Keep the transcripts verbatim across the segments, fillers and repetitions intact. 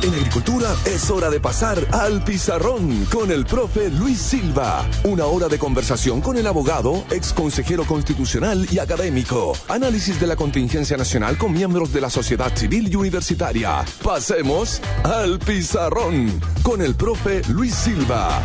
En agricultura es hora de pasar al pizarrón con el profe Luis Silva. Una hora de conversación con el abogado, ex consejero constitucional y académico. Análisis de la contingencia nacional con miembros de la sociedad civil y universitaria. Pasemos al pizarrón con el profe Luis Silva.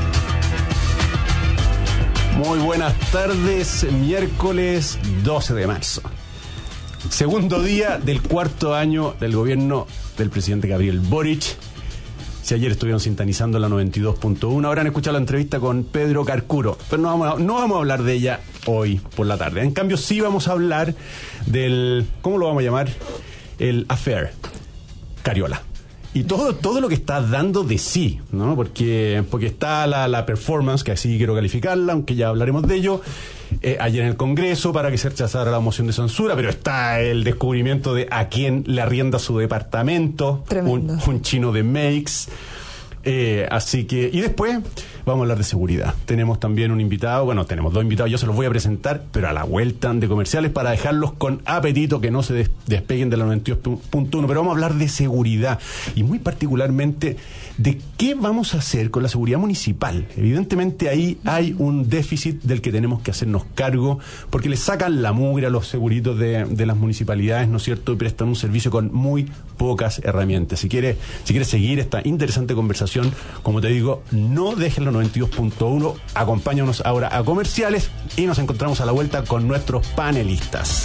Muy buenas tardes, miércoles doce de marzo. Segundo día del cuarto año del gobierno del presidente Gabriel Boric. Si ayer estuvieron sintonizando la noventa y dos punto uno, habrán escuchado la entrevista con Pedro Carcuro, pero no vamos, a, no vamos a hablar de ella hoy por la tarde. En cambio, sí vamos a hablar del, ¿cómo lo vamos a llamar? El affair Cariola. Y todo, todo lo que está dando de sí, ¿no? Porque, porque está la, la performance, que así quiero calificarla, aunque ya hablaremos de ello, eh, ayer en el Congreso para que se rechazara la moción de censura, pero está el descubrimiento de a quién le arrienda su departamento, un, un chino de Makes. Eh, así que, y después vamos a hablar de seguridad. Tenemos también un invitado, bueno, tenemos dos invitados, yo se los voy a presentar, pero a la vuelta de comerciales para dejarlos con apetito, que no se des- despeguen de la noventa y dos punto uno. Pero vamos a hablar de seguridad y muy particularmente de qué vamos a hacer con la seguridad municipal. Evidentemente ahí hay un déficit del que tenemos que hacernos cargo, porque le sacan la mugre a los seguritos de, de las municipalidades, ¿no es cierto? Y prestan un servicio con muy pocas herramientas. Si quieres, si quieres seguir esta interesante conversación, como te digo, no dejen la noventa y dos punto uno, acompáñanos ahora a comerciales y nos encontramos a la vuelta con nuestros panelistas.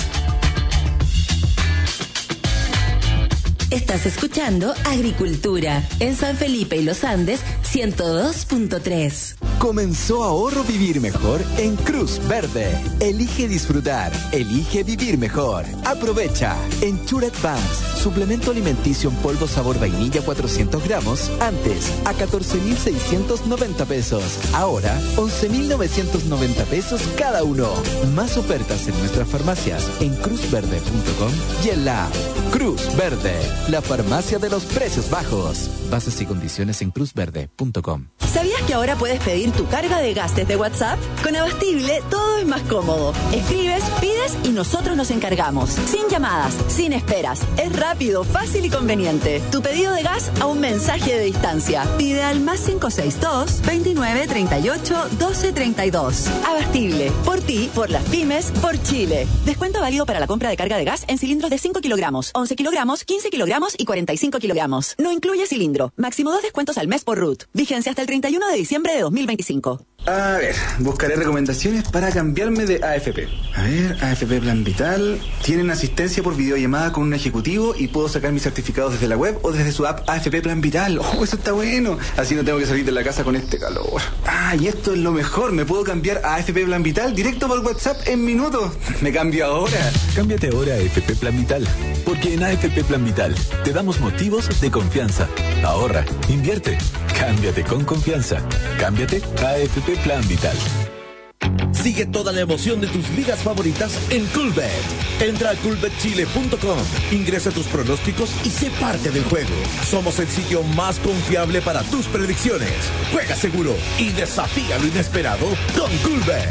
Estás escuchando Agricultura en San Felipe y Los Andes ciento dos punto tres. Comenzó Ahorro Vivir Mejor en Cruz Verde. Elige disfrutar, elige vivir mejor. Aprovecha. Ensure Advance, suplemento alimenticio en polvo sabor vainilla cuatrocientos gramos, antes a catorce mil seiscientos noventa pesos. Ahora once mil novecientos noventa pesos cada uno. Más ofertas en nuestras farmacias en cruz verde punto com y en la app. Cruz Verde, la farmacia de los precios bajos. Bases y condiciones en cruz verde punto com. ¿Sabías que ahora puedes pedir tu carga de gas desde WhatsApp? Con Abastible todo es más cómodo. Escribes, pides y nosotros nos encargamos. Sin llamadas, sin esperas. Es rápido, fácil y conveniente. Tu pedido de gas a un mensaje de distancia. Pide al más cinco seis dos, veintinueve, treinta y ocho, doce, treinta y dos. Abastible. Por ti, por las pymes, por Chile. Descuento válido para la compra de carga de gas en cilindros de cinco kilogramos, once kilogramos, quince kilogramos y cuarenta y cinco kilogramos. No incluye cilindro. Máximo dos descuentos al mes por R U T. Vigencia hasta el treinta y uno de diciembre de dos mil veinticinco. A ver, buscaré recomendaciones para cambiarme de A F P. A ver, A F P Plan Vital. Tienen asistencia por videollamada con un ejecutivo y puedo sacar mis certificados desde la web o desde su app A F P Plan Vital. Oh, eso está bueno. Así no tengo que salir de la casa con este calor. Ah, y esto es lo mejor. Me puedo cambiar a A F P Plan Vital directo por WhatsApp en minutos. Me cambio ahora. Cámbiate ahora a A F P Plan Vital. Porque en A F P Plan Vital te damos motivos de confianza. Ahorra, invierte, cámbiate con confianza. Cámbiate a A F P Plan Vital. Sigue toda la emoción de tus ligas favoritas en Coolbet. Entra a coolbet chile punto com, ingresa tus pronósticos y sé parte del juego. Somos el sitio más confiable para tus predicciones. Juega seguro y desafía lo inesperado con Coolbet.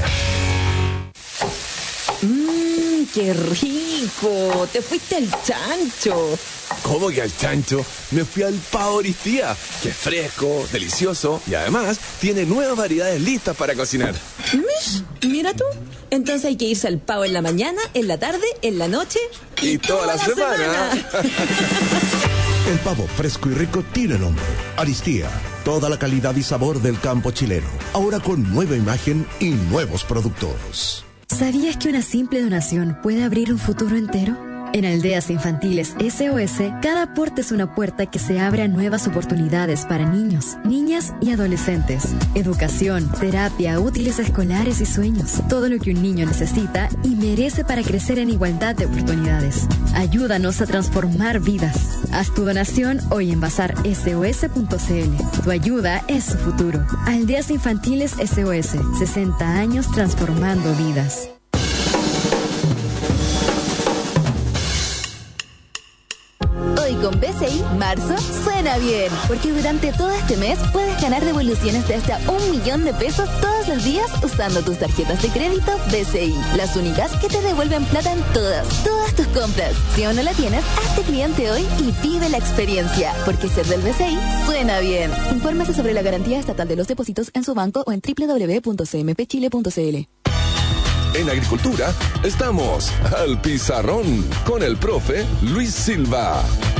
Mmm, qué rico. Te fuiste al chancho. ¿Cómo que al chancho? Me fui al Pavo Oristía, que es fresco, delicioso y además tiene nuevas variedades listas para cocinar. Mish, mira tú. Entonces hay que irse al Pavo en la mañana, en la tarde, en la noche y, y toda, toda la, la semana. semana. El pavo fresco y rico tiene nombre. Aristía. Toda la calidad y sabor del campo chileno. Ahora con nueva imagen y nuevos productos. ¿Sabías que una simple donación puede abrir un futuro entero? En Aldeas Infantiles S O S, cada aporte es una puerta que se abre a nuevas oportunidades para niños, niñas y adolescentes. Educación, terapia, útiles escolares y sueños. Todo lo que un niño necesita y merece para crecer en igualdad de oportunidades. Ayúdanos a transformar vidas. Haz tu donación hoy en bazar S O S punto C L. Tu ayuda es su futuro. Aldeas Infantiles S O S, sesenta años transformando vidas. Hoy con B C I, marzo suena bien, porque durante todo este mes puedes ganar devoluciones de hasta un millón de pesos todos los días usando tus tarjetas de crédito B C I, las únicas que te devuelven plata en todas, todas tus compras. Si aún no la tienes, hazte cliente hoy y vive la experiencia, porque ser del B C I suena bien. Infórmese sobre la garantía estatal de los depósitos en su banco o en doble u doble u doble u punto c m p chile punto c l. En Agricultura estamos al pizarrón con el profe Luis Silva.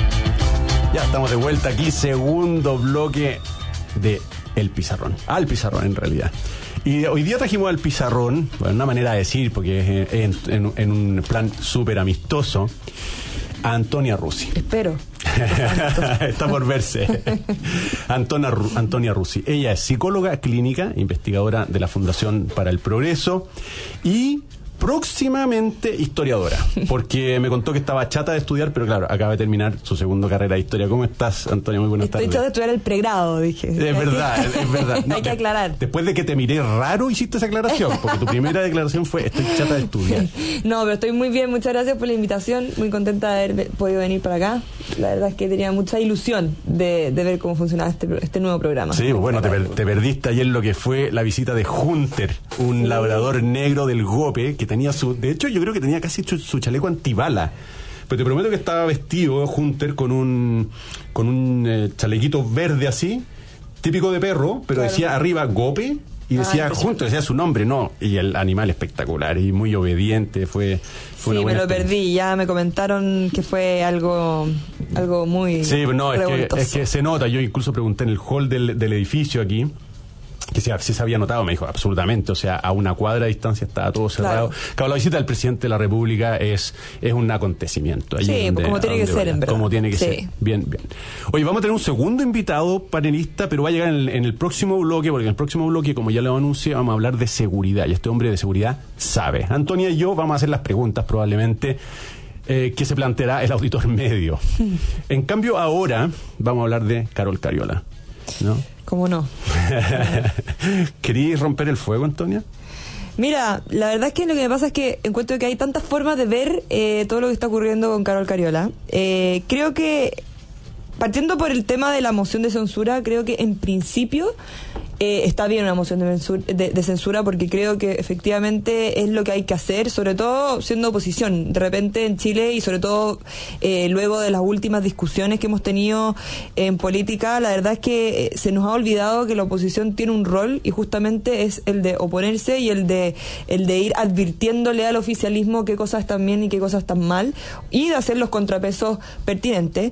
Ya estamos de vuelta aquí, segundo bloque de El Pizarrón. Al Pizarrón, en realidad. Y hoy día trajimos al Pizarrón, bueno, una manera de decir, porque es en, en, en un plan súper amistoso, a Antonia Russi. Espero. Está por verse. Antonia, Antonia Russi. Ella es psicóloga clínica, investigadora de la Fundación para el Progreso y próximamente historiadora, porque me contó que estaba chata de estudiar, pero claro, acaba de terminar su segunda carrera de historia. ¿Cómo estás, Antonia? Muy buenas Estoy tardes. chata de estudiar el pregrado, dije. Es verdad, es, es verdad. No, hay que aclarar. Después de que te miré raro, hiciste esa aclaración, porque tu primera declaración fue: estoy chata de estudiar. No, pero estoy muy bien, muchas gracias por la invitación, muy contenta de haber podido venir para acá. La verdad es que tenía mucha ilusión de, de ver cómo funcionaba este, este nuevo programa. Sí, bueno, te, per, te perdiste ayer lo que fue la visita de Hunter, un sí. labrador negro del Gope, que tenía su... De hecho, yo creo que tenía casi su, su chaleco antibala. Pero te prometo que estaba vestido Hunter con un con un eh, chalequito verde así, típico de perro, pero claro. decía arriba Gope y decía ah, Hunter, decía su nombre, no. Y el animal espectacular y muy obediente, fue... fue sí, una me lo experiencia. perdí, ya me comentaron que fue algo algo muy sí, no, es que, es que se nota. Yo incluso pregunté en el hall del, del edificio aquí que si, si se había notado, me dijo absolutamente, o sea, a una cuadra de distancia estaba todo cerrado. Claro, claro, la visita del presidente de la República es, es un acontecimiento. Allí sí, donde, como tiene que ser, vaya, en verdad. Como tiene que sí. ser. Bien, bien. Oye, vamos a tener un segundo invitado panelista, pero va a llegar en el, en el próximo bloque, porque en el próximo bloque, como ya lo anuncié, vamos a hablar de seguridad, y este hombre de seguridad sabe. Antonia y yo vamos a hacer las preguntas, probablemente, eh, que se planteará el auditor medio. En cambio, ahora vamos a hablar de Carol Cariola, ¿no? ¿Cómo no? ¿Querías romper el fuego, Antonia? Mira, la verdad es que lo que me pasa es que encuentro que hay tantas formas de ver eh, todo lo que está ocurriendo con Carol Cariola. Eh, creo que, partiendo por el tema de la moción de censura, creo que en principio eh, está bien una moción de, mensura, de, de censura, porque creo que efectivamente es lo que hay que hacer, sobre todo siendo oposición. De repente en Chile, y sobre todo eh, luego de las últimas discusiones que hemos tenido en política, la verdad es que eh, se nos ha olvidado que la oposición tiene un rol, y justamente es el de oponerse y el de el de ir advirtiéndole al oficialismo qué cosas están bien y qué cosas están mal, y de hacer los contrapesos pertinentes.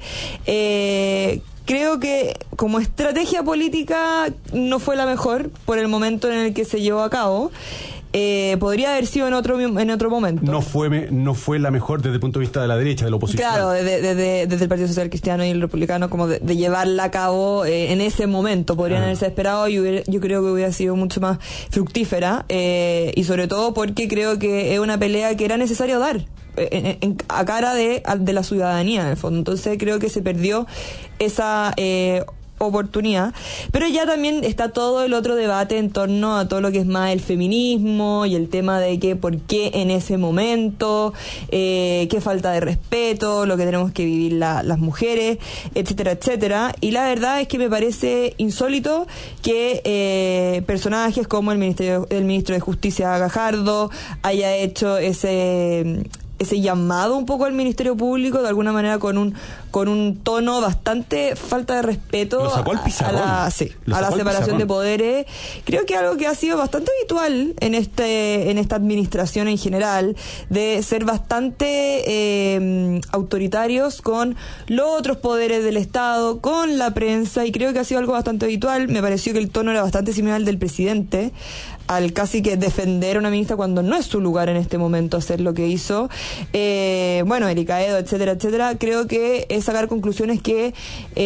Eh, Creo que como estrategia política no fue la mejor por el momento en el que se llevó a cabo. Eh, podría haber sido en otro en otro momento. No fue no fue la mejor desde el punto de vista de la derecha, de la oposición. Claro, desde, desde, desde el Partido Social Cristiano y el Republicano, como de, de llevarla a cabo eh, en ese momento. Podrían ah. haberse esperado, y hubiera, yo creo que hubiera sido mucho más fructífera, eh, y sobre todo porque creo que es una pelea que era necesario dar En, en, a cara de, de la ciudadanía, en el fondo. Entonces creo que se perdió esa eh, oportunidad. Pero ya también está todo el otro debate en torno a todo lo que es más el feminismo y el tema de que por qué en ese momento, eh, qué falta de respeto, lo que tenemos que vivir la, las mujeres, etcétera, etcétera. Y la verdad es que me parece insólito que eh, personajes como el ministerio, el ministro de Justicia Gajardo haya hecho ese ese llamado un poco al Ministerio Público, de alguna manera con un con un tono bastante falta de respeto. Lo sacó al pizarrón. A la, sí, a la separación de poderes. Creo que algo que ha sido bastante habitual en este en esta administración en general, de ser bastante eh, autoritarios con los otros poderes del Estado, con la prensa, y creo que ha sido algo bastante habitual. Me pareció que el tono era bastante similar al del presidente, al casi que defender a una ministra cuando no es su lugar en este momento hacer lo que hizo. Eh, bueno, Erika Edo, etcétera, etcétera. Creo que es sacar conclusiones que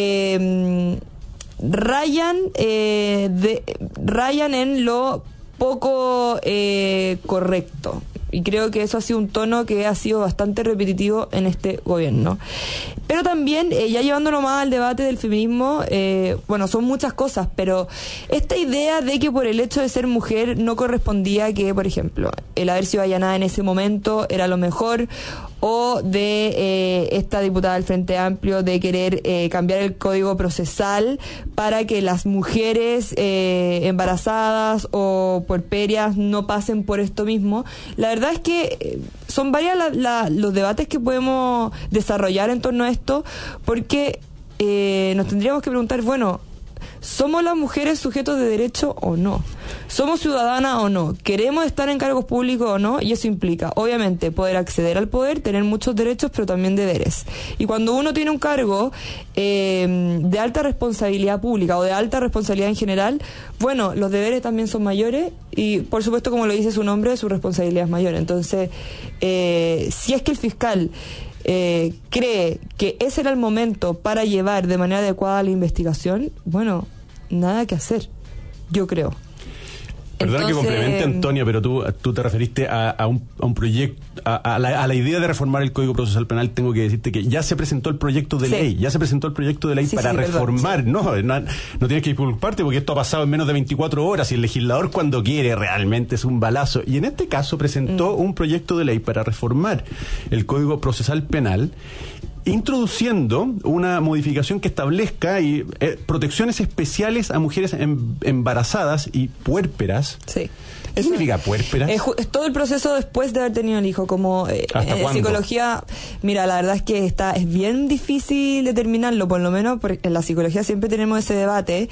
eh, rayan, eh, de, rayan en lo poco eh, correcto. Y creo que eso ha sido un tono que ha sido bastante repetitivo en este gobierno. Pero también, eh, ya llevándolo más al debate del feminismo, eh, bueno, son muchas cosas, pero esta idea de que por el hecho de ser mujer no correspondía que, por ejemplo, el haber sido allanada en ese momento era lo mejor, o de eh, esta diputada del Frente Amplio de querer eh, cambiar el código procesal para que las mujeres eh, embarazadas o puerperias no pasen por esto mismo. La verdad es que eh, son varios la, la, los debates que podemos desarrollar en torno a esto, porque eh, nos tendríamos que preguntar, bueno, ¿somos las mujeres sujetos de derecho o no? ¿Somos ciudadanas o no? ¿Queremos estar en cargos públicos o no? Y eso implica, obviamente, poder acceder al poder, tener muchos derechos, pero también deberes. Y cuando uno tiene un cargo eh, de alta responsabilidad pública o de alta responsabilidad en general, bueno, los deberes también son mayores y, por supuesto, como lo dice su nombre, su responsabilidad es mayor. Entonces, eh, si es que el fiscal Eh, cree que ese era el momento para llevar de manera adecuada la investigación, bueno, nada que hacer, yo creo. Perdona que Entonces, complemente, Antonia, pero tú, tú te referiste a, a, un, a un proyecto, a, a, la, a la idea de reformar el Código Procesal Penal. Tengo que decirte que ya se presentó el proyecto de Sí. ley, ya se presentó el proyecto de ley Sí, para sí, reformar. perdón, no, no, no tienes que disculparte porque esto ha pasado en menos de veinticuatro horas y el legislador cuando quiere realmente es un balazo. Y en este caso presentó mm. un proyecto de ley para reformar el Código Procesal Penal, introduciendo una modificación que establezca y, eh, protecciones especiales a mujeres em, embarazadas y puérperas. Sí. ¿Qué significa puérperas? Es, es todo el proceso después de haber tenido el hijo, como eh, ¿Hasta en cuándo? psicología. Mira, la verdad es que está es bien difícil determinarlo, por lo menos porque en la psicología siempre tenemos ese debate.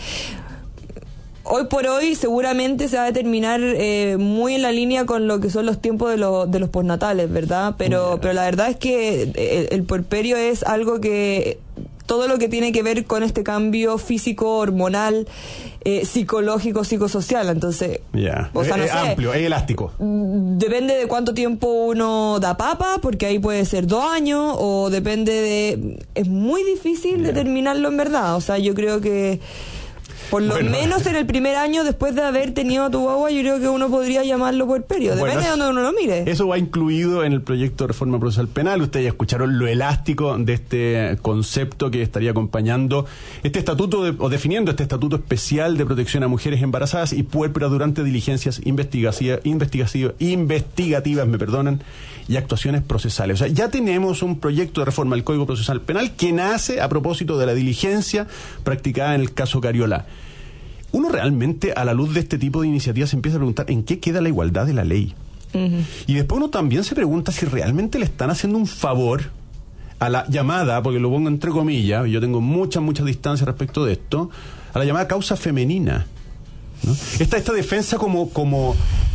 Hoy por hoy seguramente se va a determinar eh, muy en la línea con lo que son los tiempos de, lo, de los postnatales, ¿verdad? Pero, yeah. pero la verdad es que el, el puerperio es algo que todo lo que tiene que ver con este cambio físico, hormonal, eh, psicológico, psicosocial. Entonces, yeah. o sea, no es, sé, es amplio, es elástico. Depende de cuánto tiempo uno da papa, porque ahí puede ser dos años, o depende de... Es muy difícil yeah. determinarlo en verdad. O sea, yo creo que por lo bueno, menos en el primer año después de haber tenido tu guagua, yo creo que uno podría llamarlo puerperio. Depende bueno, de donde uno lo mire. Eso va incluido en el proyecto de reforma procesal penal. Ustedes ya escucharon lo elástico de este concepto que estaría acompañando este estatuto de, o definiendo este estatuto especial de protección a mujeres embarazadas y puérperas durante diligencias investigativas, investigativas, investigativas, me perdonan, y actuaciones procesales. O sea, ya tenemos un proyecto de reforma del Código Procesal Penal que nace a propósito de la diligencia practicada en el caso Cariola. Uno realmente, a la luz de este tipo de iniciativas, se empieza a preguntar en qué queda la igualdad de la ley. Uh-huh. Y después uno también se pregunta si realmente le están haciendo un favor a la llamada, porque lo pongo entre comillas, yo tengo mucha, mucha distancia respecto de esto, a la llamada causa femenina, ¿no? Esta, esta defensa como... como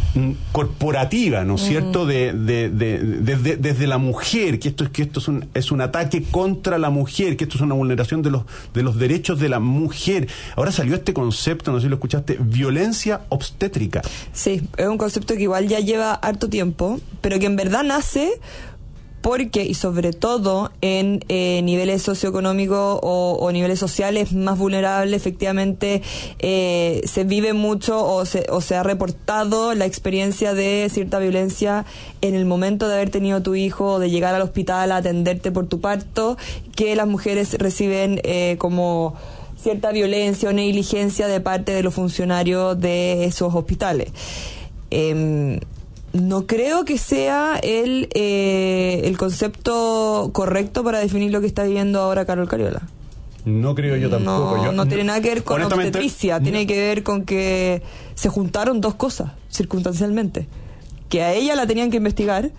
corporativa, ¿no es cierto? De, de, de, de, de, desde la mujer, que esto es que esto es un es un ataque contra la mujer, que esto es una vulneración de los de los derechos de la mujer. Ahora salió este concepto, no sé si lo escuchaste, violencia obstétrica. Sí, es un concepto que igual ya lleva harto tiempo, pero que en verdad nace porque, y sobre todo en eh, niveles socioeconómicos o, o niveles sociales más vulnerables, efectivamente eh, se vive mucho o se, o se ha reportado la experiencia de cierta violencia en el momento de haber tenido tu hijo o de llegar al hospital a atenderte por tu parto, que las mujeres reciben eh, como cierta violencia o negligencia de parte de los funcionarios de esos hospitales. Eh, No creo que sea el eh, el concepto correcto para definir lo que está viviendo ahora Carol Cariola. No creo yo tampoco. No, yo, no tiene nada que ver con obstetricia, no. Tiene que ver con que se juntaron dos cosas, circunstancialmente. Que a ella la tenían que investigar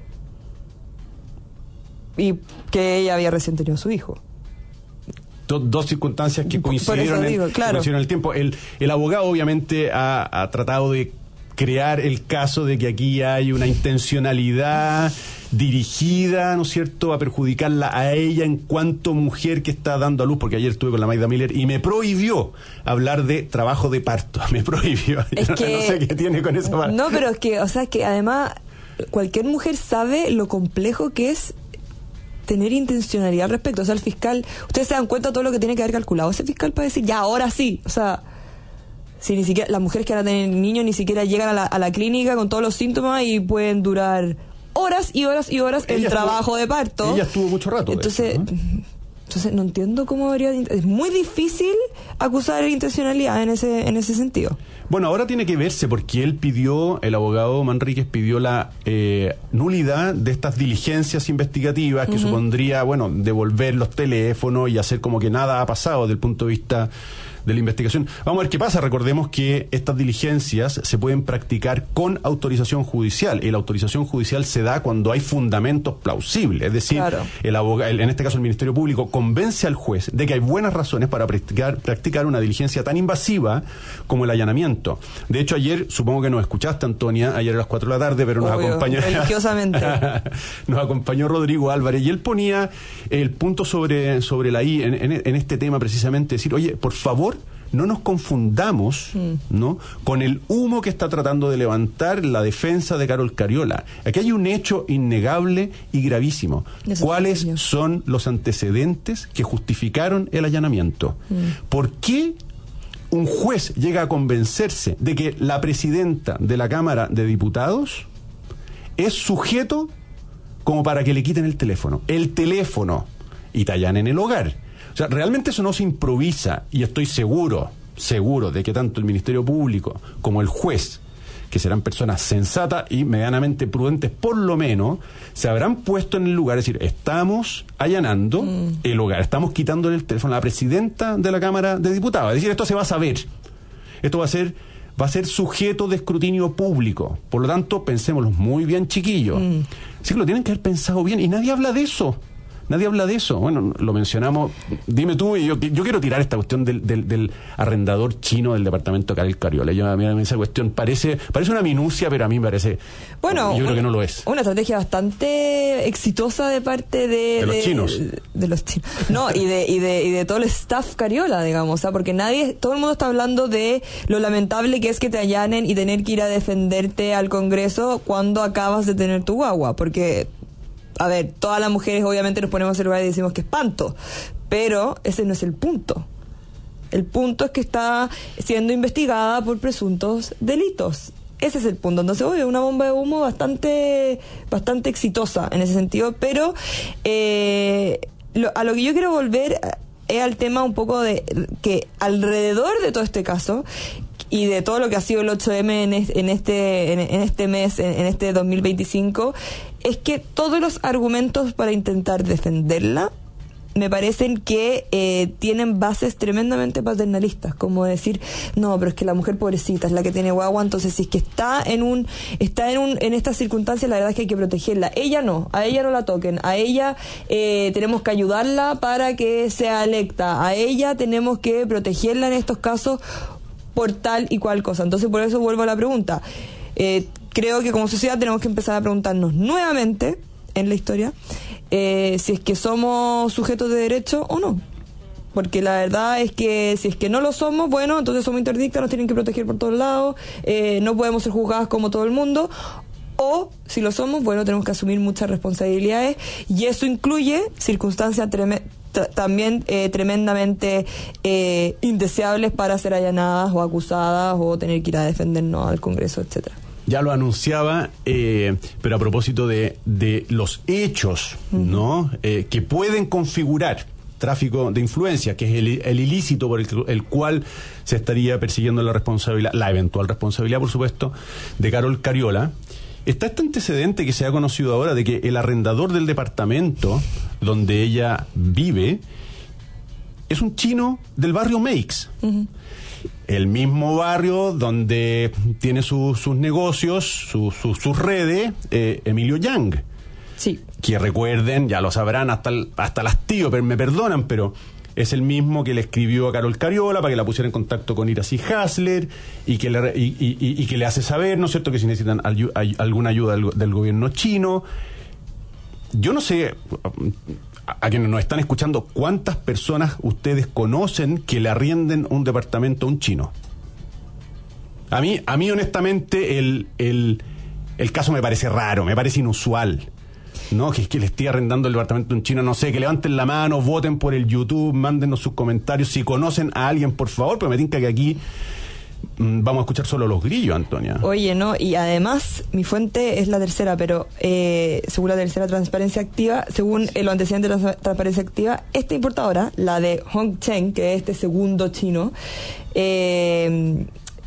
y que ella había recién tenido a su hijo. Dos, dos circunstancias que coincidieron, digo, en, claro. coincidieron en el tiempo. El, el abogado obviamente ha, ha tratado de crear el caso de que aquí hay una intencionalidad dirigida, ¿no es cierto?, a perjudicarla a ella en cuanto mujer que está dando a luz, porque ayer estuve con la Magda Miller y me prohibió hablar de trabajo de parto, me prohibió. Es no, que, no sé qué tiene con esa parte. No, pero es que, o sea, es que además cualquier mujer sabe lo complejo que es tener intencionalidad al respecto. O sea, el fiscal, ustedes se dan cuenta de todo lo que tiene que haber calculado ese fiscal para decir, ya, ahora sí, o sea... Si ni siquiera las mujeres que van a tener niños ni siquiera llegan a la, a la clínica con todos los síntomas y pueden durar horas y horas y horas en trabajo de parto. Ella estuvo mucho rato. Entonces, de eso, ¿no? Entonces no entiendo cómo habría... Es muy difícil acusar intencionalidad en ese en ese sentido. Bueno, ahora tiene que verse porque él pidió, el abogado Manríquez pidió la eh, nulidad de estas diligencias investigativas que uh-huh. supondría, bueno, devolver los teléfonos y hacer como que nada ha pasado desde el punto de vista de la investigación. Vamos a ver qué pasa. Recordemos que estas diligencias se pueden practicar con autorización judicial y la autorización judicial se da cuando hay fundamentos plausibles. Es decir, claro. el abogado, el, en este caso el Ministerio Público, convence al juez de que hay buenas razones para practicar, practicar una diligencia tan invasiva como el allanamiento. De hecho, ayer, supongo que nos escuchaste, Antonia, ayer a las cuatro de la tarde, pero nos Obvio, acompañó... religiosamente. nos acompañó Rodrigo Álvarez y él ponía el punto sobre, sobre la I en, en, en este tema precisamente, decir, oye, por favor, no nos confundamos mm. ¿no? con el humo que está tratando de levantar la defensa de Carol Cariola. Aquí hay un hecho innegable y gravísimo. Eso ¿Cuáles es son los antecedentes que justificaron el allanamiento? Mm. ¿Por qué un juez llega a convencerse de que la presidenta de la Cámara de Diputados es sujeto como para que le quiten el teléfono? El teléfono y te allanen el hogar. O sea, realmente eso no se improvisa y estoy seguro, seguro de que tanto el Ministerio Público como el juez, que serán personas sensatas y medianamente prudentes por lo menos, se habrán puesto en el lugar, es decir, estamos allanando mm. el hogar, estamos quitándole el teléfono a la presidenta de la Cámara de Diputados. Es decir, esto se va a saber, esto va a ser, va a ser sujeto de escrutinio público. Por lo tanto, pensémoslo muy bien, chiquillos. Mm. Así que lo tienen que haber pensado bien y nadie habla de eso. Nadie habla de eso. Bueno, lo mencionamos. Dime tú, y yo, yo quiero tirar esta cuestión del, del, del arrendador chino del departamento de Carol Cariola. Yo, a mí esa cuestión parece parece una minucia, pero a mí me parece... Bueno, yo creo que no lo es. Una estrategia bastante exitosa de parte de... De los de, chinos. De, de los chinos. No, y de, y, de, y de todo el staff Cariola, digamos. O sea, porque nadie... Todo el mundo está hablando de lo lamentable que es que te allanen y tener que ir a defenderte al Congreso cuando acabas de tener tu guagua. Porque... A ver, todas las mujeres obviamente nos ponemos a celular y decimos que espanto, pero ese no es el punto. El punto es que está siendo investigada por presuntos delitos. Ese es el punto. Entonces, obvio, una bomba de humo bastante bastante exitosa en ese sentido, pero eh, lo, a lo que yo quiero volver es al tema un poco de que alrededor de todo este caso y de todo lo que ha sido el ocho eme en este, en este, en este mes, en este dos mil veinticinco, es que todos los argumentos para intentar defenderla me parecen que eh, tienen bases tremendamente paternalistas, como decir, no, pero es que la mujer pobrecita es la que tiene guagua, entonces si es que está en un está en un en estas circunstancias, la verdad es que hay que protegerla. Ella no, a ella no la toquen, a ella eh, tenemos que ayudarla para que sea electa, a ella tenemos que protegerla en estos casos por tal y cual cosa. Entonces, por eso vuelvo a la pregunta. Eh, creo que como sociedad tenemos que empezar a preguntarnos nuevamente en la historia eh, si es que somos sujetos de derecho o no. Porque la verdad es que si es que no lo somos, bueno, entonces somos interdictas, nos tienen que proteger por todos lados, eh, no podemos ser juzgadas como todo el mundo. O, si lo somos, bueno, tenemos que asumir muchas responsabilidades y eso incluye circunstancias tremendas, T- también eh, tremendamente eh, indeseables para ser allanadas o acusadas o tener que ir a defendernos al Congreso, etcétera. Ya lo anunciaba, eh, pero a propósito de, de los hechos, uh-huh. ¿no? Eh, que pueden configurar tráfico de influencia, que es el, el ilícito por el, el cual se estaría persiguiendo la responsabilidad, la eventual responsabilidad, por supuesto, de Carol Cariola. Está este antecedente que se ha conocido ahora de que el arrendador del departamento donde ella vive es un chino del barrio Meix. Uh-huh. El mismo barrio donde tiene su, sus negocios, su, su, sus redes, eh, Emilio Yang. Sí. Que recuerden, ya lo sabrán hasta, el, hasta las tíos, pero me perdonan, pero es el mismo que le escribió a Carol Cariola para que la pusiera en contacto con Iracy Hasler y que le, y, y, y, y que le hace saber, ¿no es cierto?, que si necesitan ayu, ay, alguna ayuda del, del gobierno chino. Yo no sé, a, a quienes nos están escuchando, ¿cuántas personas ustedes conocen que le arrienden un departamento a un chino? A mí, a mí honestamente, el, el, el caso me parece raro, me parece inusual. No, que es que le estoy arrendando el departamento a un chino, no sé, que levanten la mano, voten por el YouTube, mándenos sus comentarios, si conocen a alguien, por favor, pero me tinca que aquí vamos a escuchar solo los grillos, Antonia. Oye, no, y además mi fuente es la tercera, pero eh, según la tercera Transparencia Activa, según eh, los antecedentes de la Transparencia Activa, esta importadora, la de Hongcheng, que es este segundo chino, eh,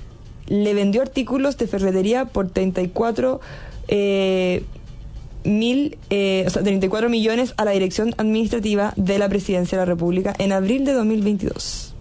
le vendió artículos de ferretería por treinta y cuatro eh, mil, eh, o sea, treinta y cuatro millones a la Dirección Administrativa de la Presidencia de la República en abril de dos mil veintidós.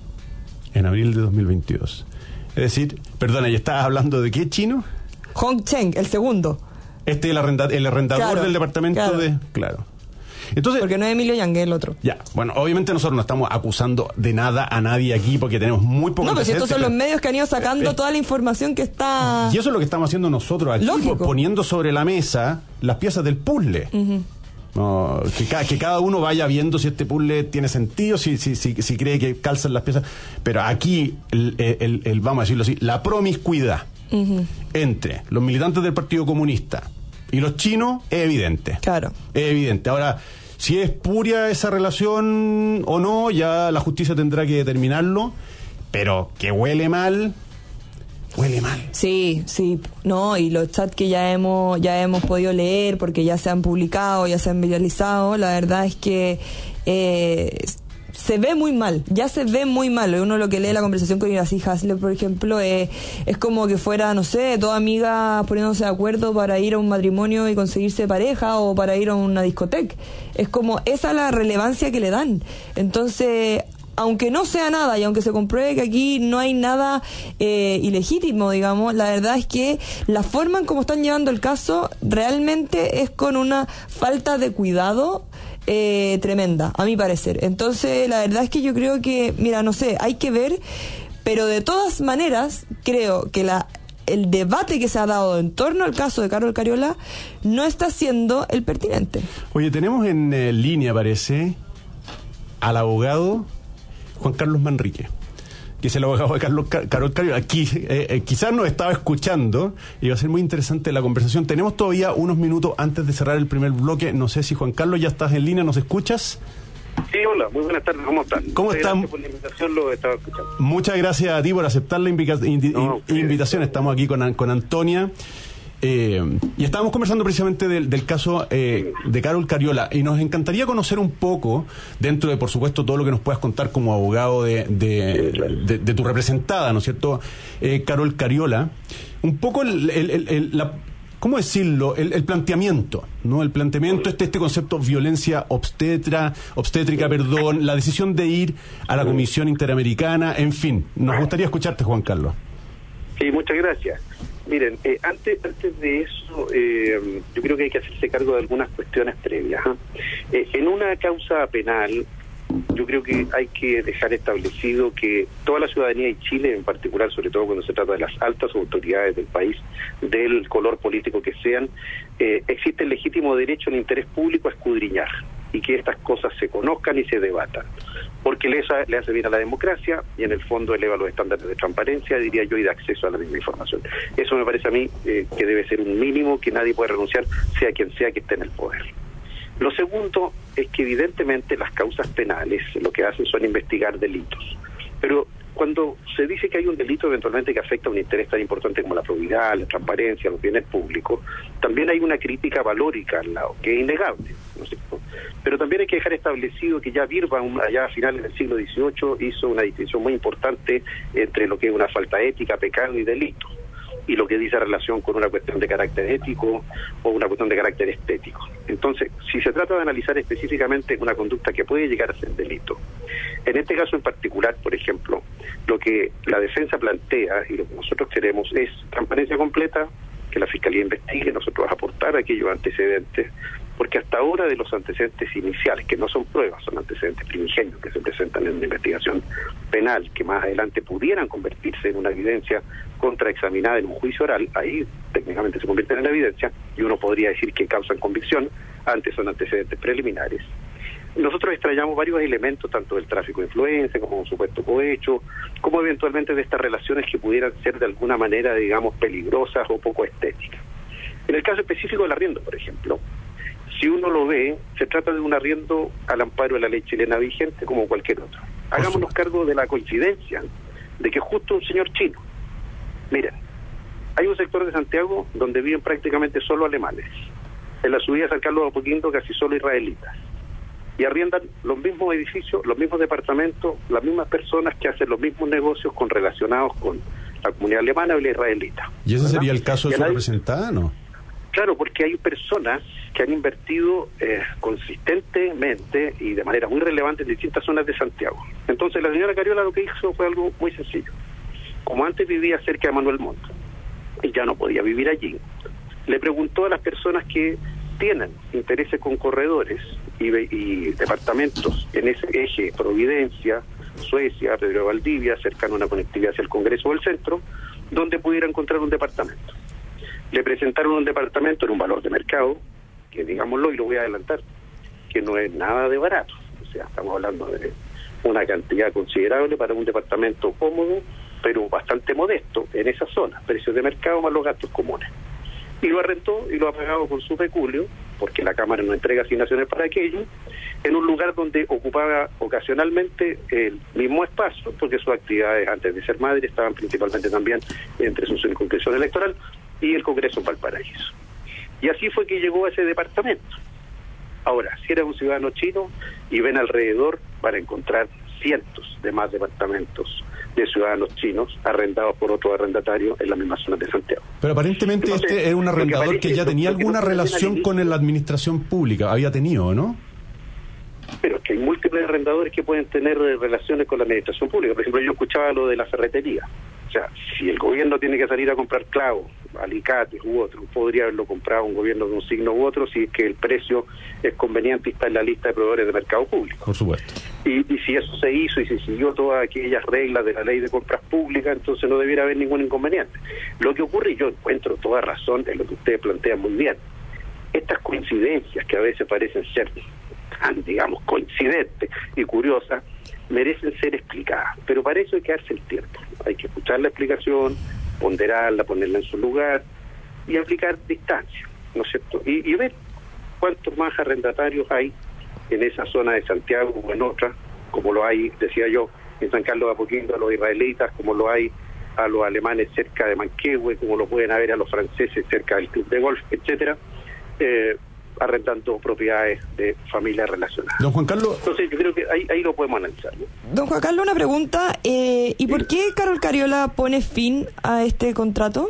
En abril de dos mil veintidós. Es decir, perdona, ¿y estabas hablando de qué chino? Hongcheng, el segundo. Este es el, arrenda, el arrendador claro, del departamento claro. de... Claro. Entonces, porque no es Emilio Yang, es el otro. Ya, bueno, obviamente nosotros no estamos acusando de nada a nadie aquí porque tenemos muy poco. No, pero si estos son pero, los medios que han ido sacando eh, toda la información que está... Y eso es lo que estamos haciendo nosotros aquí, lógico, poniendo sobre la mesa las piezas del puzzle. Uh-huh. No, que, ca- que cada uno vaya viendo si este puzzle tiene sentido, si, si, si, si cree que calzan las piezas. Pero aquí, el, el, el, el, vamos a decirlo así, la promiscuidad uh-huh. entre los militantes del Partido Comunista y los chinos es evidente. Claro. Es evidente. Ahora, si es puria esa relación o no, ya la justicia tendrá que determinarlo, pero que huele mal, huele mal. Sí, sí, no, y los chats que ya hemos ya hemos podido leer, porque ya se han publicado, ya se han viralizado, la verdad es que eh, se ve muy mal, ya se ve muy mal. Uno lo que lee la conversación con Iracy Hasler, por ejemplo, eh, es como que fuera, no sé, dos amigas poniéndose de acuerdo para ir a un matrimonio y conseguirse pareja o para ir a una discoteca. Es como esa la relevancia que le dan. Entonces, aunque no sea nada y aunque se compruebe que aquí no hay nada eh, ilegítimo, digamos, la verdad es que la forma en cómo están llevando el caso realmente es con una falta de cuidado eh, tremenda, a mi parecer. Entonces, la verdad es que yo creo que, mira, no sé, hay que ver, pero de todas maneras, creo que la el debate que se ha dado en torno al caso de Carol Cariola no está siendo el pertinente. Oye, tenemos en eh, línea, parece, al abogado Juan Carlos Manrique, que es el abogado de Carlos, Carol Cariola. Aquí, eh, eh, quizás nos estaba escuchando y va a ser muy interesante la conversación. Tenemos todavía unos minutos antes de cerrar el primer bloque. No sé si Juan Carlos ya estás en línea, ¿nos escuchas? Sí, hola, muy buenas tardes, ¿cómo están? ¿Cómo Muchas están? Gracias por la invitación, lo estaba escuchando. Muchas gracias a ti por aceptar la invica- indi- No, in- invitación. Estamos aquí con, con Antonia. Eh, y estábamos conversando precisamente del, del caso eh, de Carol Cariola, y nos encantaría conocer un poco, dentro de, por supuesto, todo lo que nos puedas contar como abogado de, de, sí, claro. de, de tu representada, ¿no es cierto? Eh, Carol Cariola, un poco el, el, el, el, la, ¿cómo decirlo? El, el planteamiento, ¿no? El planteamiento, este, este concepto violencia obstetra, obstétrica, perdón, la decisión de ir a la Comisión Interamericana, en fin. Nos gustaría escucharte, Juan Carlos. Sí, muchas gracias. Miren, eh, antes antes de eso, eh, yo creo que hay que hacerse cargo de algunas cuestiones previas. ¿eh? Eh, en una causa penal, yo creo que hay que dejar establecido que toda la ciudadanía, y Chile en particular, sobre todo cuando se trata de las altas autoridades del país, del color político que sean, eh, existe el legítimo derecho al interés público a escudriñar y que estas cosas se conozcan y se debatan, porque le, le hace bien a la democracia y en el fondo eleva los estándares de transparencia, diría yo, y de acceso a la misma información. Eso me parece a mí eh, que debe ser un mínimo que nadie puede renunciar, sea quien sea que esté en el poder. Lo segundo es que evidentemente las causas penales lo que hacen son investigar delitos, pero cuando se dice que hay un delito eventualmente que afecta a un interés tan importante como la probidad, la transparencia, los bienes públicos, también hay una crítica valórica al lado, que es innegable, ¿no es cierto? Pero también hay que dejar establecido que ya Birban, allá a finales del siglo dieciocho, hizo una distinción muy importante entre lo que es una falta ética, pecado y delito, y lo que dice relación con una cuestión de carácter ético o una cuestión de carácter estético. Entonces, si se trata de analizar específicamente una conducta que puede llegar a ser delito, en este caso en particular, por ejemplo, lo que la defensa plantea y lo que nosotros queremos es transparencia completa, que la Fiscalía investigue, nosotros aportar aquellos antecedentes, porque hasta ahora de los antecedentes iniciales, que no son pruebas, son antecedentes primigenios que se presentan en una investigación penal, que más adelante pudieran convertirse en una evidencia contraexaminada en un juicio oral, ahí técnicamente se convierten en evidencia y uno podría decir que causan convicción, antes son antecedentes preliminares. Nosotros extrañamos varios elementos, tanto del tráfico de influencia, como un supuesto cohecho, como eventualmente de estas relaciones que pudieran ser de alguna manera, digamos, peligrosas o poco estéticas. En el caso específico del arriendo, por ejemplo, si uno lo ve, se trata de un arriendo al amparo de la ley chilena vigente como cualquier otro. Hagámonos cargo de la coincidencia de que justo un señor chino, miren, hay un sector de Santiago donde viven prácticamente solo alemanes, en la subida de San Carlos de Apoquindo casi solo israelitas, y arriendan los mismos edificios, los mismos departamentos, las mismas personas que hacen los mismos negocios con relacionados con la comunidad alemana o la israelita. ¿Y ese ¿verdad? sería el caso de su nadie... representada, no? Claro, porque hay personas que han invertido eh, consistentemente y de manera muy relevante en distintas zonas de Santiago. Entonces la señora Cariola lo que hizo fue algo muy sencillo. Como antes vivía cerca de Manuel Montt y ya no podía vivir allí, le preguntó a las personas que tienen intereses con corredores y, y departamentos en ese eje Providencia, Suecia, Pedro de Valdivia, cercano a una conectividad hacia el Congreso o el centro, donde pudiera encontrar un departamento. Le presentaron un departamento en un valor de mercado, que digámoslo, y lo voy a adelantar, que no es nada de barato. O sea, estamos hablando de una cantidad considerable para un departamento cómodo, pero bastante modesto en esa zona, precios de mercado más los gastos comunes. Y lo arrendó y lo ha pagado con su peculio, porque la Cámara no entrega asignaciones para aquello, en un lugar donde ocupaba ocasionalmente el mismo espacio, porque sus actividades antes de ser madre estaban principalmente también entre su circunscripción electoral y el Congreso en Valparaíso. Y así fue que llegó a ese departamento. Ahora, si eres un ciudadano chino y ven alrededor, van a encontrar cientos de más departamentos de ciudadanos chinos arrendados por otro arrendatario en la misma zona de Santiago. Pero aparentemente Entonces, este era un arrendador que, que ya tenía alguna relación con la administración pública, había tenido, ¿no? Pero es que hay múltiples arrendadores que pueden tener relaciones con la administración pública. Por ejemplo, yo escuchaba lo de la ferretería. O sea, si el gobierno tiene que salir a comprar clavos, alicates u otro, podría haberlo comprado un gobierno de un signo u otro si es que el precio es conveniente y está en la lista de proveedores de mercado público. Por supuesto. Y, y si eso se hizo y se siguió todas aquellas reglas de la ley de compras públicas, entonces no debiera haber ningún inconveniente. Lo que ocurre, y yo encuentro toda razón en lo que ustedes plantean muy bien, estas coincidencias que a veces parecen ser tan, digamos, coincidentes y curiosas, merecen ser explicadas, pero para eso hay que darse el tiempo, hay que escuchar la explicación, ponderarla, ponerla en su lugar y aplicar distancia, ¿no es cierto? Y, y ver cuántos más arrendatarios hay en esa zona de Santiago o en otras, como lo hay, decía yo, en San Carlos de Apoquindo a los israelitas, como lo hay a los alemanes cerca de Manquehue, como lo pueden haber a los franceses cerca del club de golf, etcétera, eh, arrendando propiedades de familias relacionadas. Don Juan Carlos. Entonces yo creo que ahí, ahí lo podemos analizar, ¿no? Don Juan Carlos, una pregunta, eh, ¿y por qué Carol Cariola pone fin a este contrato?